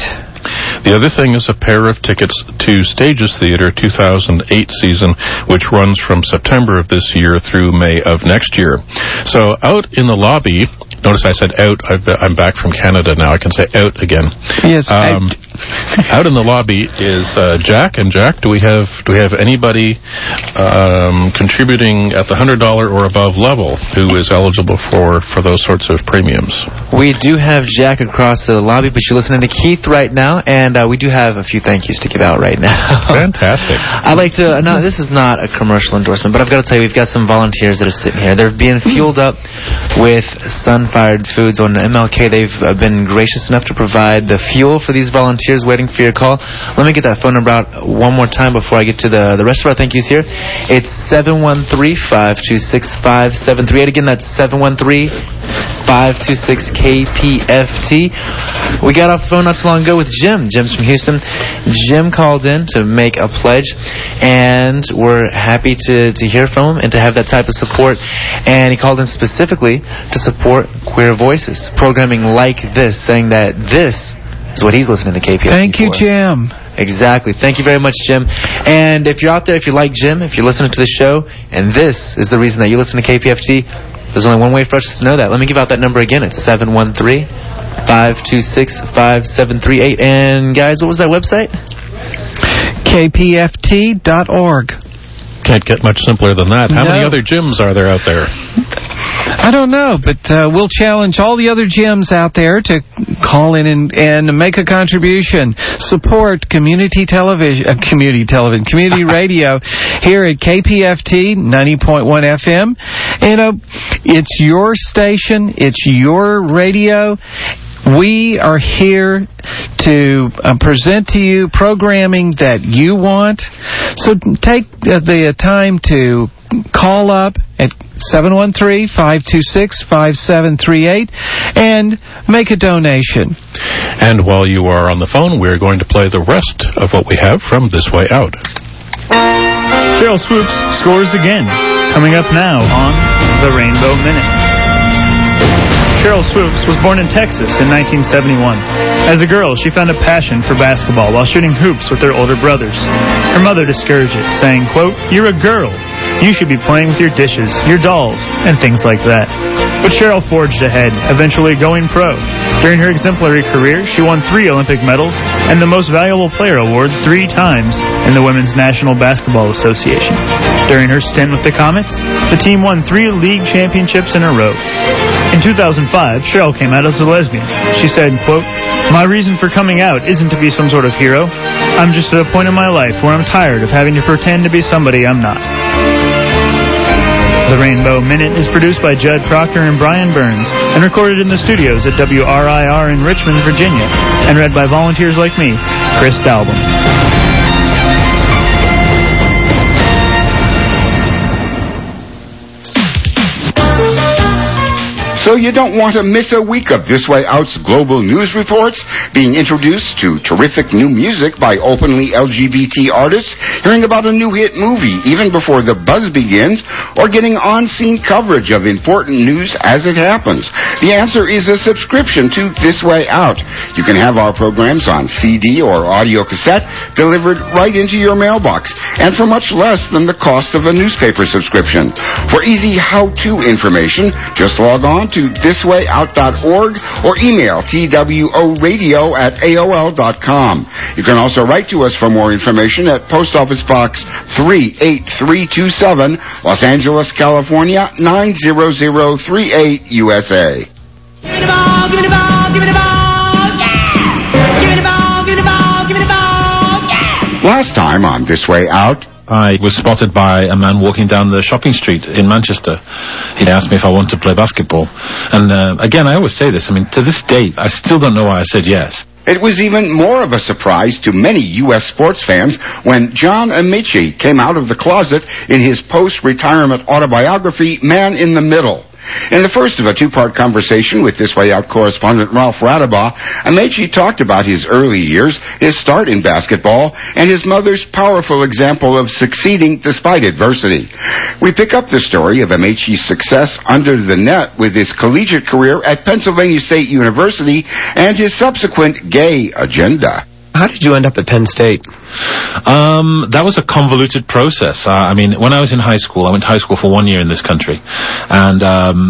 Speaker 4: The other thing is a pair of tickets to Stages Theater 2008 season, which runs from September of this year through May of next year. So out in the lobby, notice I said out, I'm back from Canada now, I can say out again.
Speaker 9: Yes, out.
Speaker 4: Out in the lobby is Jack. And Jack, do we have anybody contributing at the $100 or above level who is eligible for those sorts of premiums?
Speaker 2: We do have Jack across the lobby, but you're listening to Keith right now, and we do have a few thank yous to give out right now.
Speaker 4: Fantastic.
Speaker 2: I'd like to, no, this is not a commercial endorsement, but I've got to tell you, we've got some volunteers that are sitting here. They're being fueled up with Sun-Fired Foods on MLK. They've been gracious enough to provide the fuel for these volunteers waiting for your call. Let me get that phone number out one more time before I get to the rest of our thank yous here. It's 713-526-5738. Again, that's 713-526-KPFT. We got off the phone not so long ago with Jim. Jim's from Houston. Jim called in to make a pledge, and we're happy to hear from him and to have that type of support. And he called in specifically to support Queer Voices, programming like this, saying that this is what he's listening to KPFT
Speaker 9: Thank you,
Speaker 2: for.
Speaker 9: Jim.
Speaker 2: Exactly. Thank you very much, Jim. And if you're out there, if you like Jim, if you're listening to the show, and this is the reason that you listen to KPFT, there's only one way for us to know that. Let me give out that number again. It's 713-526-5738. And guys, what was that website?
Speaker 9: KPFT.org.
Speaker 4: Can't get much simpler than that. How many other gyms are there out there?
Speaker 9: I don't know, but we'll challenge all the other gyms out there to call in and make a contribution. Support community radio here at KPFT 90.1 FM. It's your station. It's your radio. We are here to present to you programming that you want. So take the time to call up at 713-526-5738 and make a donation.
Speaker 4: And while you are on the phone, we're going to play the rest of what we have from This Way Out.
Speaker 17: Cheryl Swoops scores again, coming up now on the Rainbow Minute. Cheryl Swoops was born in Texas in 1971. As a girl, she found a passion for basketball while shooting hoops with her older brothers. Her mother discouraged it, saying, quote, "You're a girl. You should be playing with your dishes, your dolls, and things like that." But Cheryl forged ahead, eventually going pro. During her exemplary career, she won 3 Olympic medals and the Most Valuable Player award 3 times in the Women's National Basketball Association. During her stint with the Comets, the team won 3 league championships in a row. In 2005, Cheryl came out as a lesbian. She said, quote, "My reason for coming out isn't to be some sort of hero. I'm just at a point in my life where I'm tired of having to pretend to be somebody I'm not." The Rainbow Minute is produced by Judd Proctor and Brian Burns and recorded in the studios at WRIR in Richmond, Virginia, and read by volunteers like me, Chris Dalbum.
Speaker 18: So you don't want to miss a week of This Way Out's global news reports, being introduced to terrific new music by openly LGBT artists, hearing about a new hit movie even before the buzz begins, or getting on-scene coverage of important news as it happens. The answer is a subscription to This Way Out. You can have our programs on CD or audio cassette delivered right into your mailbox, and for much less than the cost of a newspaper subscription. For easy how-to information, just log on to thiswayout.org or email tworadio@aol.com. You can also write to us for more information at Post Office Box 38327, Los Angeles, California 90038, USA.
Speaker 12: Give me the ball, give me the ball, give me the ball, yeah! Give me the ball, give me the ball, give me the ball, yeah!
Speaker 18: Last time on This Way Out,
Speaker 19: I was spotted by a man walking down the shopping street in Manchester. He'd asked me if I wanted to play basketball. And again, I always say this, I mean, to this date, I still don't know why I said yes.
Speaker 18: it was even more of a surprise to many U.S. sports fans when John Amici came out of the closet in his post-retirement autobiography, Man in the Middle. In the first of a two-part conversation with This Way Out correspondent Ralph Radabaugh, Amici talked about his early years, his start in basketball, and his mother's powerful example of succeeding despite adversity. We pick up the story of Amici's success under the net with his collegiate career at Pennsylvania State University and his subsequent gay agenda.
Speaker 20: How did you end up at Penn State?
Speaker 19: That was a convoluted process. I mean, when I was in high school, I went to high school for 1 year in this country, and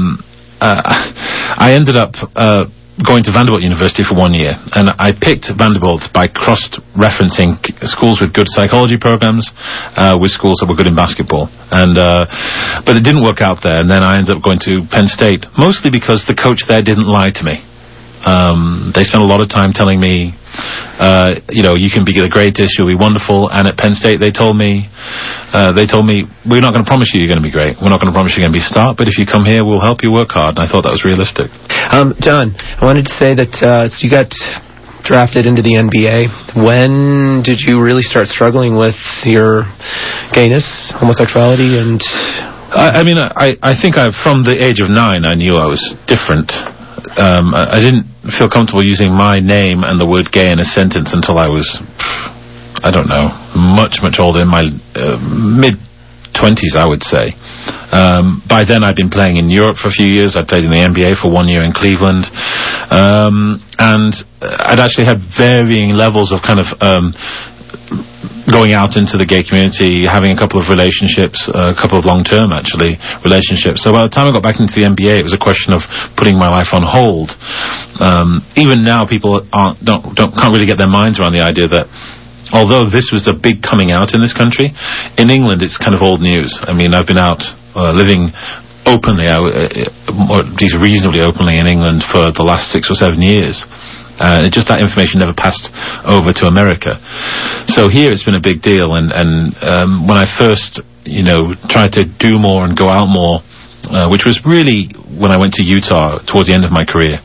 Speaker 19: I ended up going to Vanderbilt University for 1 year, and I picked Vanderbilt by cross-referencing schools with good psychology programs with schools that were good in basketball, and but it didn't work out there, and then I ended up going to Penn State, mostly because the coach there didn't lie to me. They spent a lot of time telling me, you can be the greatest, you'll be wonderful. And at Penn State, they told me, we're not going to promise you're going to be great. We're not going to promise you're going to be a star, but if you come here, we'll help you work hard. And I thought that was realistic.
Speaker 20: John, I wanted to say that so you got drafted into the NBA. When did you really start struggling with your gayness, homosexuality, and...
Speaker 19: I think from the age of 9, I knew I was different. I didn't feel comfortable using my name and the word gay in a sentence until I was, I don't know, much older, in my mid-20s, I would say. By then I'd been playing in Europe for a few years. I played in the NBA for 1 year in Cleveland. And I'd actually had varying levels of kind of going out into the gay community, having a couple of relationships, a couple of long-term, actually, relationships. So by the time I got back into the NBA, it was a question of putting my life on hold. Even now, people can't really get their minds around the idea that although this was a big coming out in this country, in England it's kind of old news. I mean, I've been out living openly, or at least reasonably openly in England for the last 6 or 7 years. Just that information never passed over to America. So here it's been a big deal, and when I first, tried to do more and go out more, which was really when I went to Utah towards the end of my career,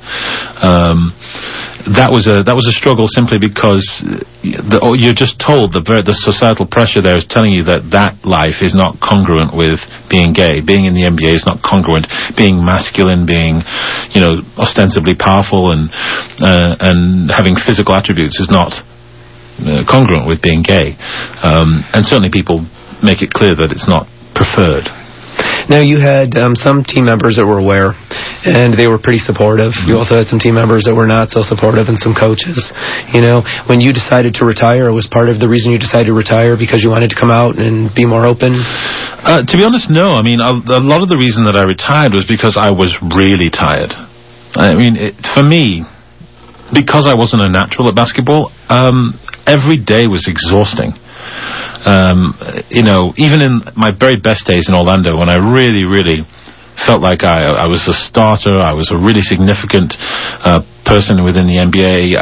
Speaker 19: that was a struggle, simply because you're just told the societal pressure there is telling you that life is not congruent with being gay. Being in the NBA is not congruent. Being masculine, being ostensibly powerful and having physical attributes is not congruent with being gay. And certainly people make it clear that it's not preferred.
Speaker 20: Now, you had some team members that were aware, and they were pretty supportive. You also had some team members that were not so supportive, and some coaches. When you decided to retire, was part of the reason you decided to retire because you wanted to come out and be more open?
Speaker 19: To be honest, no. I mean, a lot of the reason that I retired was because I was really tired. I mean, for me, because I wasn't a natural at basketball, every day was exhausting. Even in my very best days in Orlando, when I really, really felt like I was a starter, I was a really significant person within the NBA.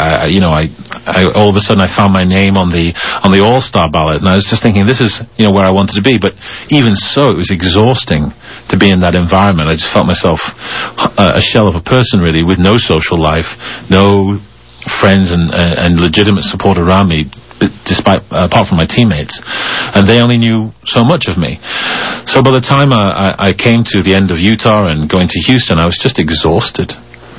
Speaker 19: I all of a sudden I found my name on the All-Star ballot, and I was just thinking, this is where I wanted to be. But even so, it was exhausting to be in that environment. I just felt myself a shell of a person, really, with no social life, no friends and legitimate support around me, apart from my teammates, and they only knew so much of me. So by the time I came to the end of Utah and going to Houston, I was just exhausted.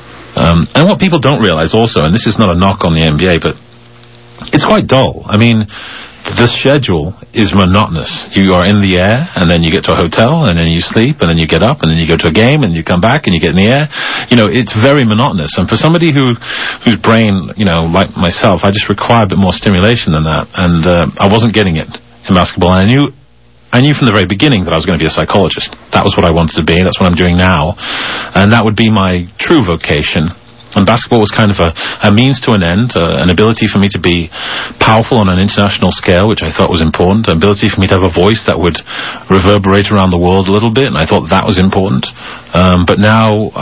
Speaker 19: And what people don't realize also, and this is not a knock on the NBA, but it's quite dull. I mean, the schedule is monotonous. You are in the air, and then you get to a hotel, and then you sleep, and then you get up, and then you go to a game, and you come back, and you get in the air. It's very monotonous. And for somebody whose brain, like myself, I just require a bit more stimulation than that. And I wasn't getting it in basketball. And I knew from the very beginning that I was going to be a psychologist. That was what I wanted to be. That's what I'm doing now. And that would be my true vocation. And basketball was kind of a means to an end, an ability for me to be powerful on an international scale, which I thought was important, an ability for me to have a voice that would reverberate around the world a little bit, and I thought that was important. But now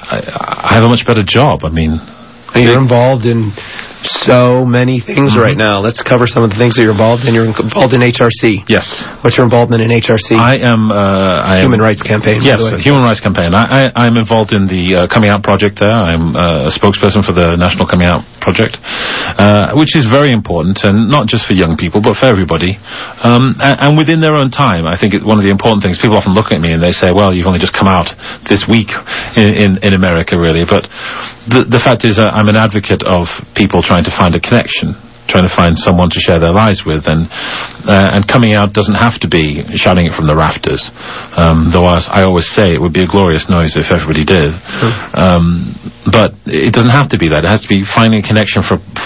Speaker 19: I have a much better job. I mean,
Speaker 20: you're involved in so many things right now. Let's cover some of the things that you're involved in. You're involved in HRC.
Speaker 19: Yes.
Speaker 20: What's your involvement in HRC?
Speaker 19: I am
Speaker 20: Human Rights Campaign.
Speaker 19: Yes, Human Rights Campaign. I'm involved in the Coming Out Project there. I'm a spokesperson for the National Coming Out Project, which is very important, and not just for young people, but for everybody. And within their own time. I think one of the important things, people often look at me and they say, well, you've only just come out this week in America, really. But the fact is, I'm an advocate of people trying to find a connection, trying to find someone to share their lives with, and coming out doesn't have to be shouting it from the rafters. Though I always say it would be a glorious noise if everybody did. But it doesn't have to be that. It has to be finding a connection for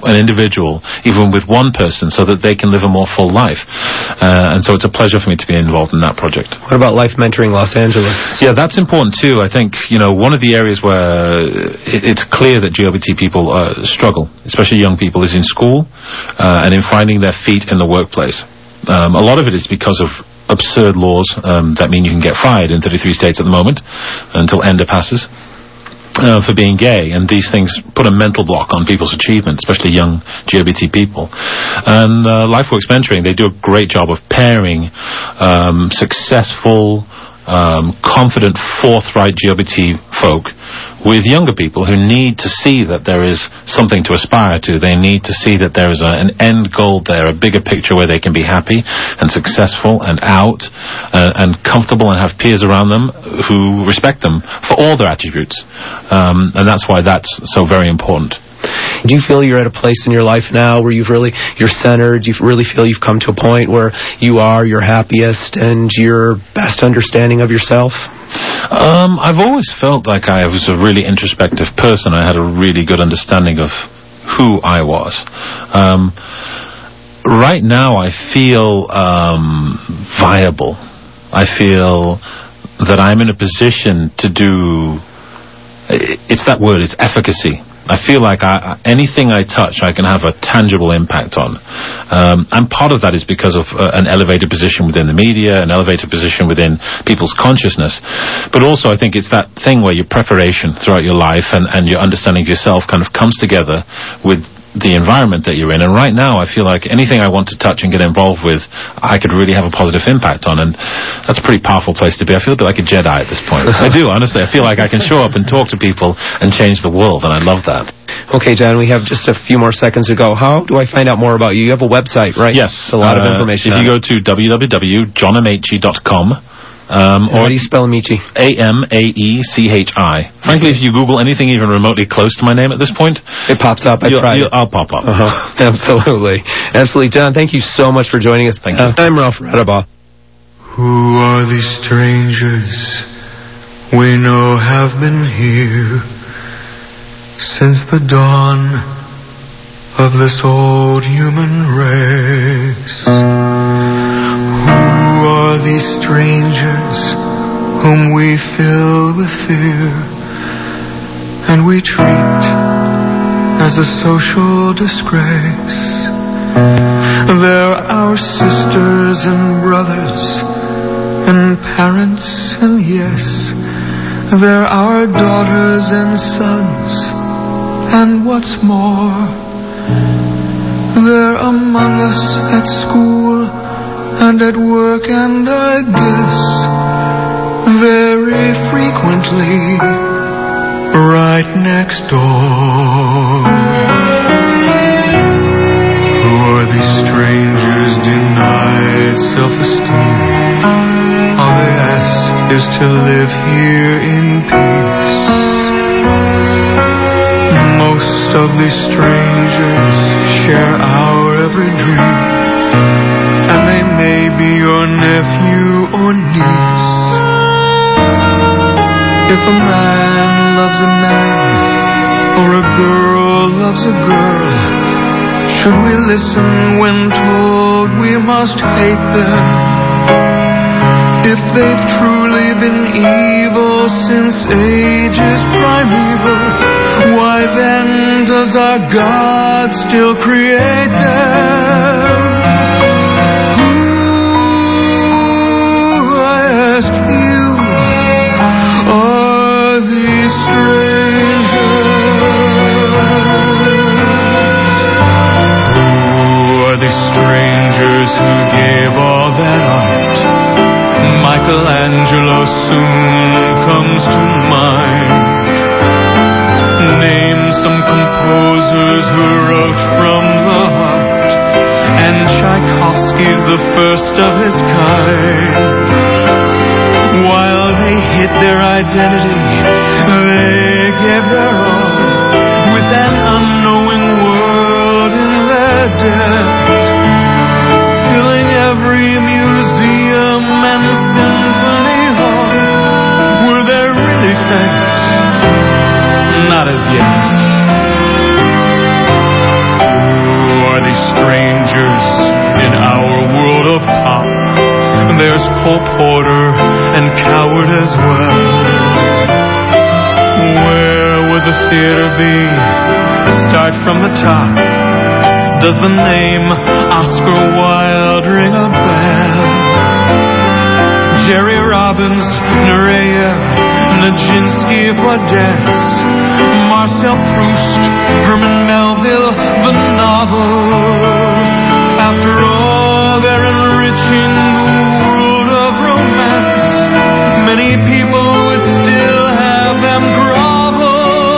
Speaker 19: an individual, even with one person, so that they can live a more full life. And so it's a pleasure for me to be involved in that project.
Speaker 20: What about Life Mentoring Los Angeles?
Speaker 19: Yeah, that's important too. I think, one of the areas where it's clear that GLBT people struggle, especially young people, is in school and in finding their feet in the workplace. A lot of it is because of absurd laws that mean you can get fired in 33 states at the moment until ENDA passes for being gay, and these things put a mental block on people's achievement, especially young GLBT people. And LifeWorks Mentoring, they do a great job of pairing successful, confident, forthright GLBT folk with younger people who need to see that there is something to aspire to. They need to see that there is an end goal there, a bigger picture where they can be happy and successful and out and comfortable and have peers around them who respect them for all their attributes. And that's why that's so very important.
Speaker 20: Do you feel you're at a place in your life now where you're centered? Do you really feel you've come to a point where you are your happiest and your best understanding of yourself?
Speaker 19: I've always felt like I was a really introspective person. I had a really good understanding of who I was. Right now I feel viable. I feel that I'm in a position to do, it's that word, it's efficacy. I feel like anything I touch, I can have a tangible impact on. And part of that is because of an elevated position within the media, an elevated position within people's consciousness. But also I think it's that thing where your preparation throughout your life and your understanding of yourself kind of comes together with the environment that you're in. And right now I feel like anything I want to touch and get involved with, I could really have a positive impact on. And that's a pretty powerful place to be. I feel a bit like a Jedi at this point. I do, honestly. I feel like I can show up and talk to people and change the world, and I love that.
Speaker 20: Okay, John, we have just a few more seconds to go. How do I find out more about you? You have a website, right?
Speaker 19: Yes.
Speaker 20: A lot of information.
Speaker 19: If you go to www.johnamaechi.com,
Speaker 20: how do you spell Amici?
Speaker 19: Amaechi. Frankly, if you Google anything even remotely close to my name at this point,
Speaker 20: it pops up.
Speaker 19: I'll pop up.
Speaker 20: Absolutely. John, thank you so much for joining us.
Speaker 19: Thank you.
Speaker 20: I'm Ralph Radabaugh.
Speaker 12: Who are these strangers we know have been here since the dawn of this old human race? Who are these strangers whom we fill with fear and we treat as a social disgrace? They're our sisters and brothers and parents, and yes, they're our daughters and sons, and what's more, they're among us at school and at work, and I guess very frequently right next door. Who are these strangers denied self-esteem? All they ask is to live here in peace. Most of these strangers share our every dream, and they may be your nephew or niece. If a man loves a man, or a girl loves a girl, should we listen when told we must hate them? If they've truly been evil since ages primeval, why then does our God still create them? Ask you, are these strangers? Who are these strangers who gave all that art? Michelangelo soon comes to mind. Name some composers who wrote from the heart, and Tchaikovsky's the first of his kind. While they hid their identity, they gave their all, with an unknowing world in their debt, filling every museum and symphony hall. Were there really thanks? Not as yet. for porter and coward as well. Where would the theater be? Start from the top. Does the name Oscar Wilde ring a bell? Jerry Robbins, Nureyev, Nijinsky for dance, Marcel Proust, Herman Melville, the novel. After all, they're enriching the world of romance. Many people would still have them grovel.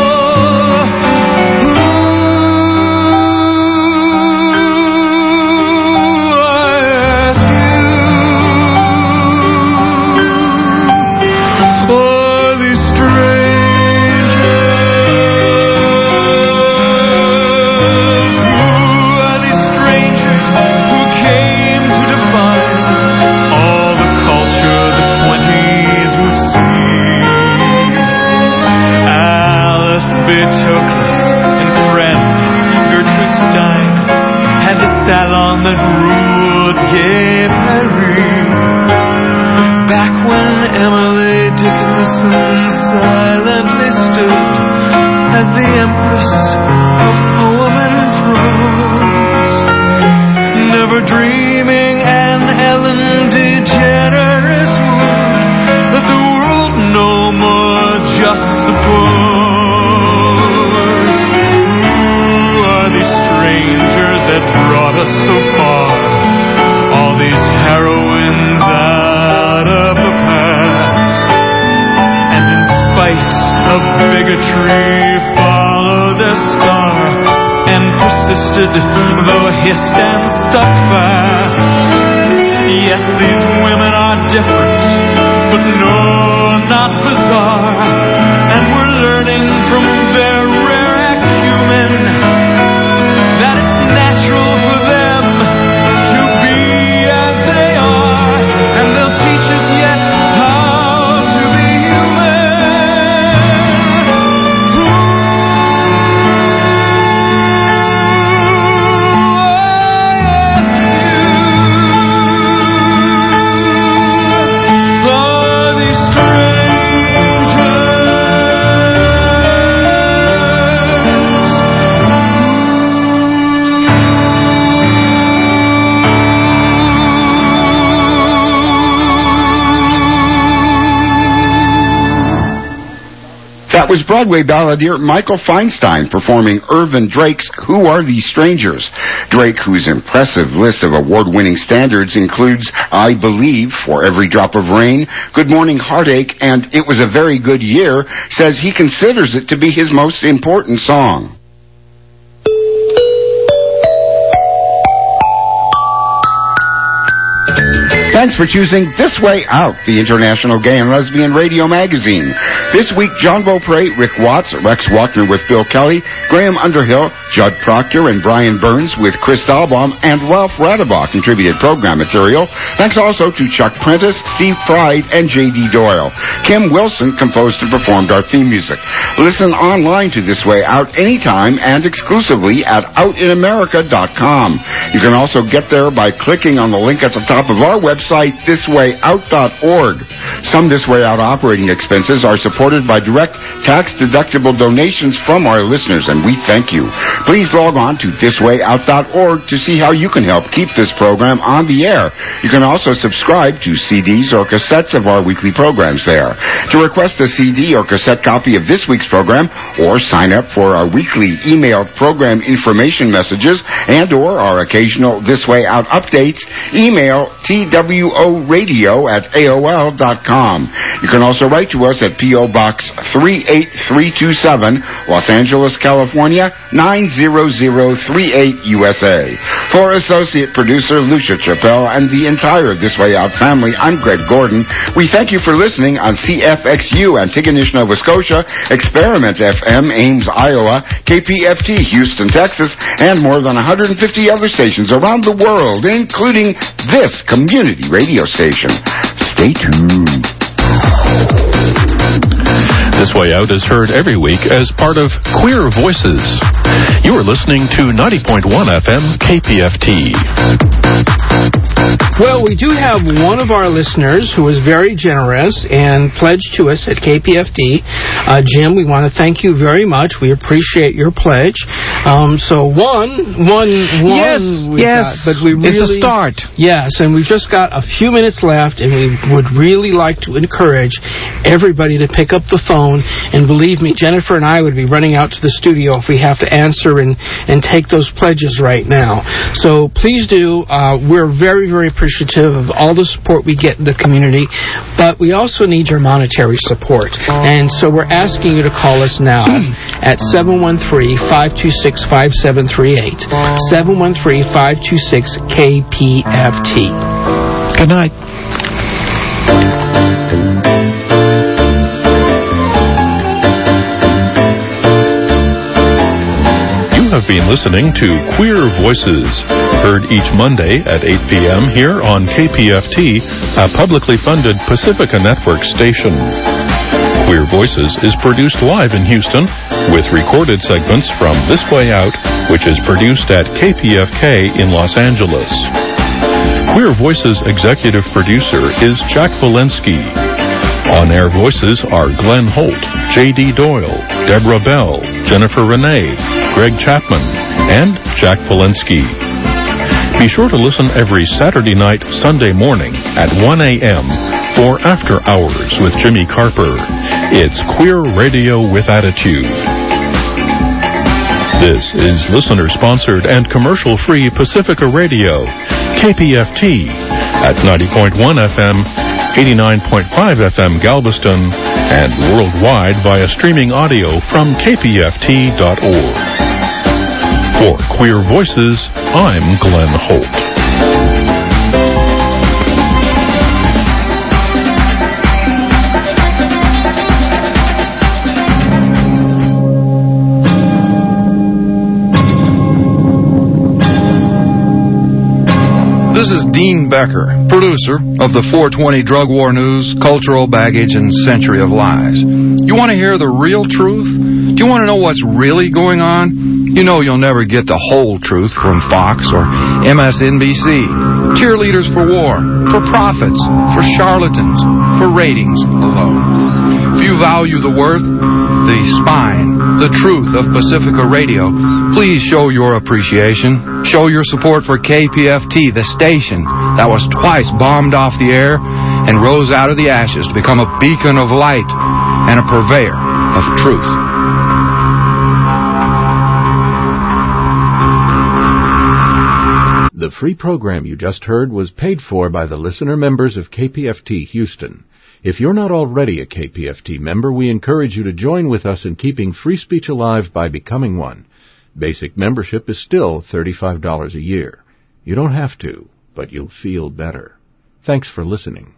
Speaker 12: Salon that ruled Gay Paris. Back when Emily Dickinson silently stood as the empress of poem and prose, never dreaming an Ellen DeGeneres would let the world no more just suppose. Who are these strangers that brought us so far? All these heroines out of the past, and in spite of bigotry followed their star and persisted, though hissed and stuck fast. Yes, these women are different, but no, not bizarre, and we're learning from their rare acumen that it's natural for them to be as they are, and they'll teach us yet how to be
Speaker 18: That was Broadway balladeer Michael Feinstein performing Irvin Drake's Who Are These Strangers? Drake, whose impressive list of award-winning standards includes I Believe, For Every Drop of Rain, Good Morning Heartache, and It Was a Very Good Year, says he considers it to be his most important song. Thanks for choosing This Way Out, the International Gay and Lesbian Radio Magazine. This week, John Beaupre, Rick Watts, Rex Walkner with Bill Kelly, Graham Underhill, Judd Proctor, and Brian Burns with Chris Dahlbaum, and Ralph Radebaugh contributed program material. Thanks also to Chuck Prentice, Steve Pride, and J.D. Doyle. Kim Wilson composed and performed our theme music. Listen online to This Way Out anytime and exclusively at outinamerica.com. You can also get there by clicking on the link at the top of our website, thiswayout.org. Some This Way Out operating expenses are supported by direct tax-deductible donations from our listeners, and we thank you. Please log on to thiswayout.org to see how you can help keep this program on the air. You can also subscribe to CDs or cassettes of our weekly programs there. To request a CD or cassette copy of this week's program, or sign up for our weekly emailed program information messages and or our occasional This Way Out updates, email tworadio@aol.com. You can also write to us at P.O. Box 38327, Los Angeles, California, 90038 USA. For associate producer Lucia Chappelle and the entire This Way Out family, I'm Greg Gordon. We thank you for listening on CFXU Antigonish, Nova Scotia, Experiment FM Ames, Iowa, KPFT Houston, Texas, and more than 150 other stations around the world, including this community radio station. Stay tuned.
Speaker 4: This Way Out is heard every week as part of Queer Voices. You are listening to 90.1 FM KPFT.
Speaker 5: Well, we do have one of our listeners who was very generous and pledged to us at KPFT. Jim, we want to thank you very much. We appreciate your pledge. So one.
Speaker 9: Yes.
Speaker 5: But we really,
Speaker 9: it's a start.
Speaker 5: Yes, and we've just got a few minutes left, and we would really like to encourage everybody to pick up the phone. And believe me, Jennifer and I would be running out to the studio if we have to answer and take those pledges right now. So please do. We're very, very appreciative of all the support we get in the community, but we also need your monetary support. And so we're asking you to call us now at 713-526-5738, 713-526-KPFT.
Speaker 9: Good night.
Speaker 4: You have been listening to Queer Voices, heard each Monday at 8 p.m. here on KPFT, a publicly funded Pacifica Network station. Queer Voices is produced live in Houston, with recorded segments from This Way Out, which is produced at KPFK in Los Angeles. Queer Voices executive producer is Jack Walensky. On-air voices are Glenn Holt, J.D. Doyle, Deborah Bell, Jennifer Renee, Greg Chapman, and Jack Walensky. Be sure to listen every Saturday night, Sunday morning at 1 a.m. for After Hours with Jimmy Carper. It's Queer Radio with Attitude. This is listener-sponsored and commercial-free Pacifica Radio, KPFT, at 90.1 FM, 89.5 FM Galveston, and worldwide via streaming audio from kpft.org. For Queer Voices, I'm Glenn Holt.
Speaker 21: This is Dean Becker, producer of the 420 Drug War News, Cultural Baggage, and Century of Lies. You want to hear the real truth? Do you want to know what's really going on? You know you'll never get the whole truth from Fox or MSNBC. Cheerleaders for war, for profits, for charlatans, for ratings alone. If you value the worth, the spine, the truth of Pacifica Radio, please show your appreciation. Show your support for KPFT, the station that was twice bombed off the air and rose out of the ashes to become a beacon of light and a purveyor of truth.
Speaker 1: The free program you just heard was paid for by the listener members of KPFT Houston. If you're not already a KPFT member, we encourage you to join with us in keeping free speech alive by becoming one. Basic membership is still $35 a year. You don't have to, but you'll feel better. Thanks for listening.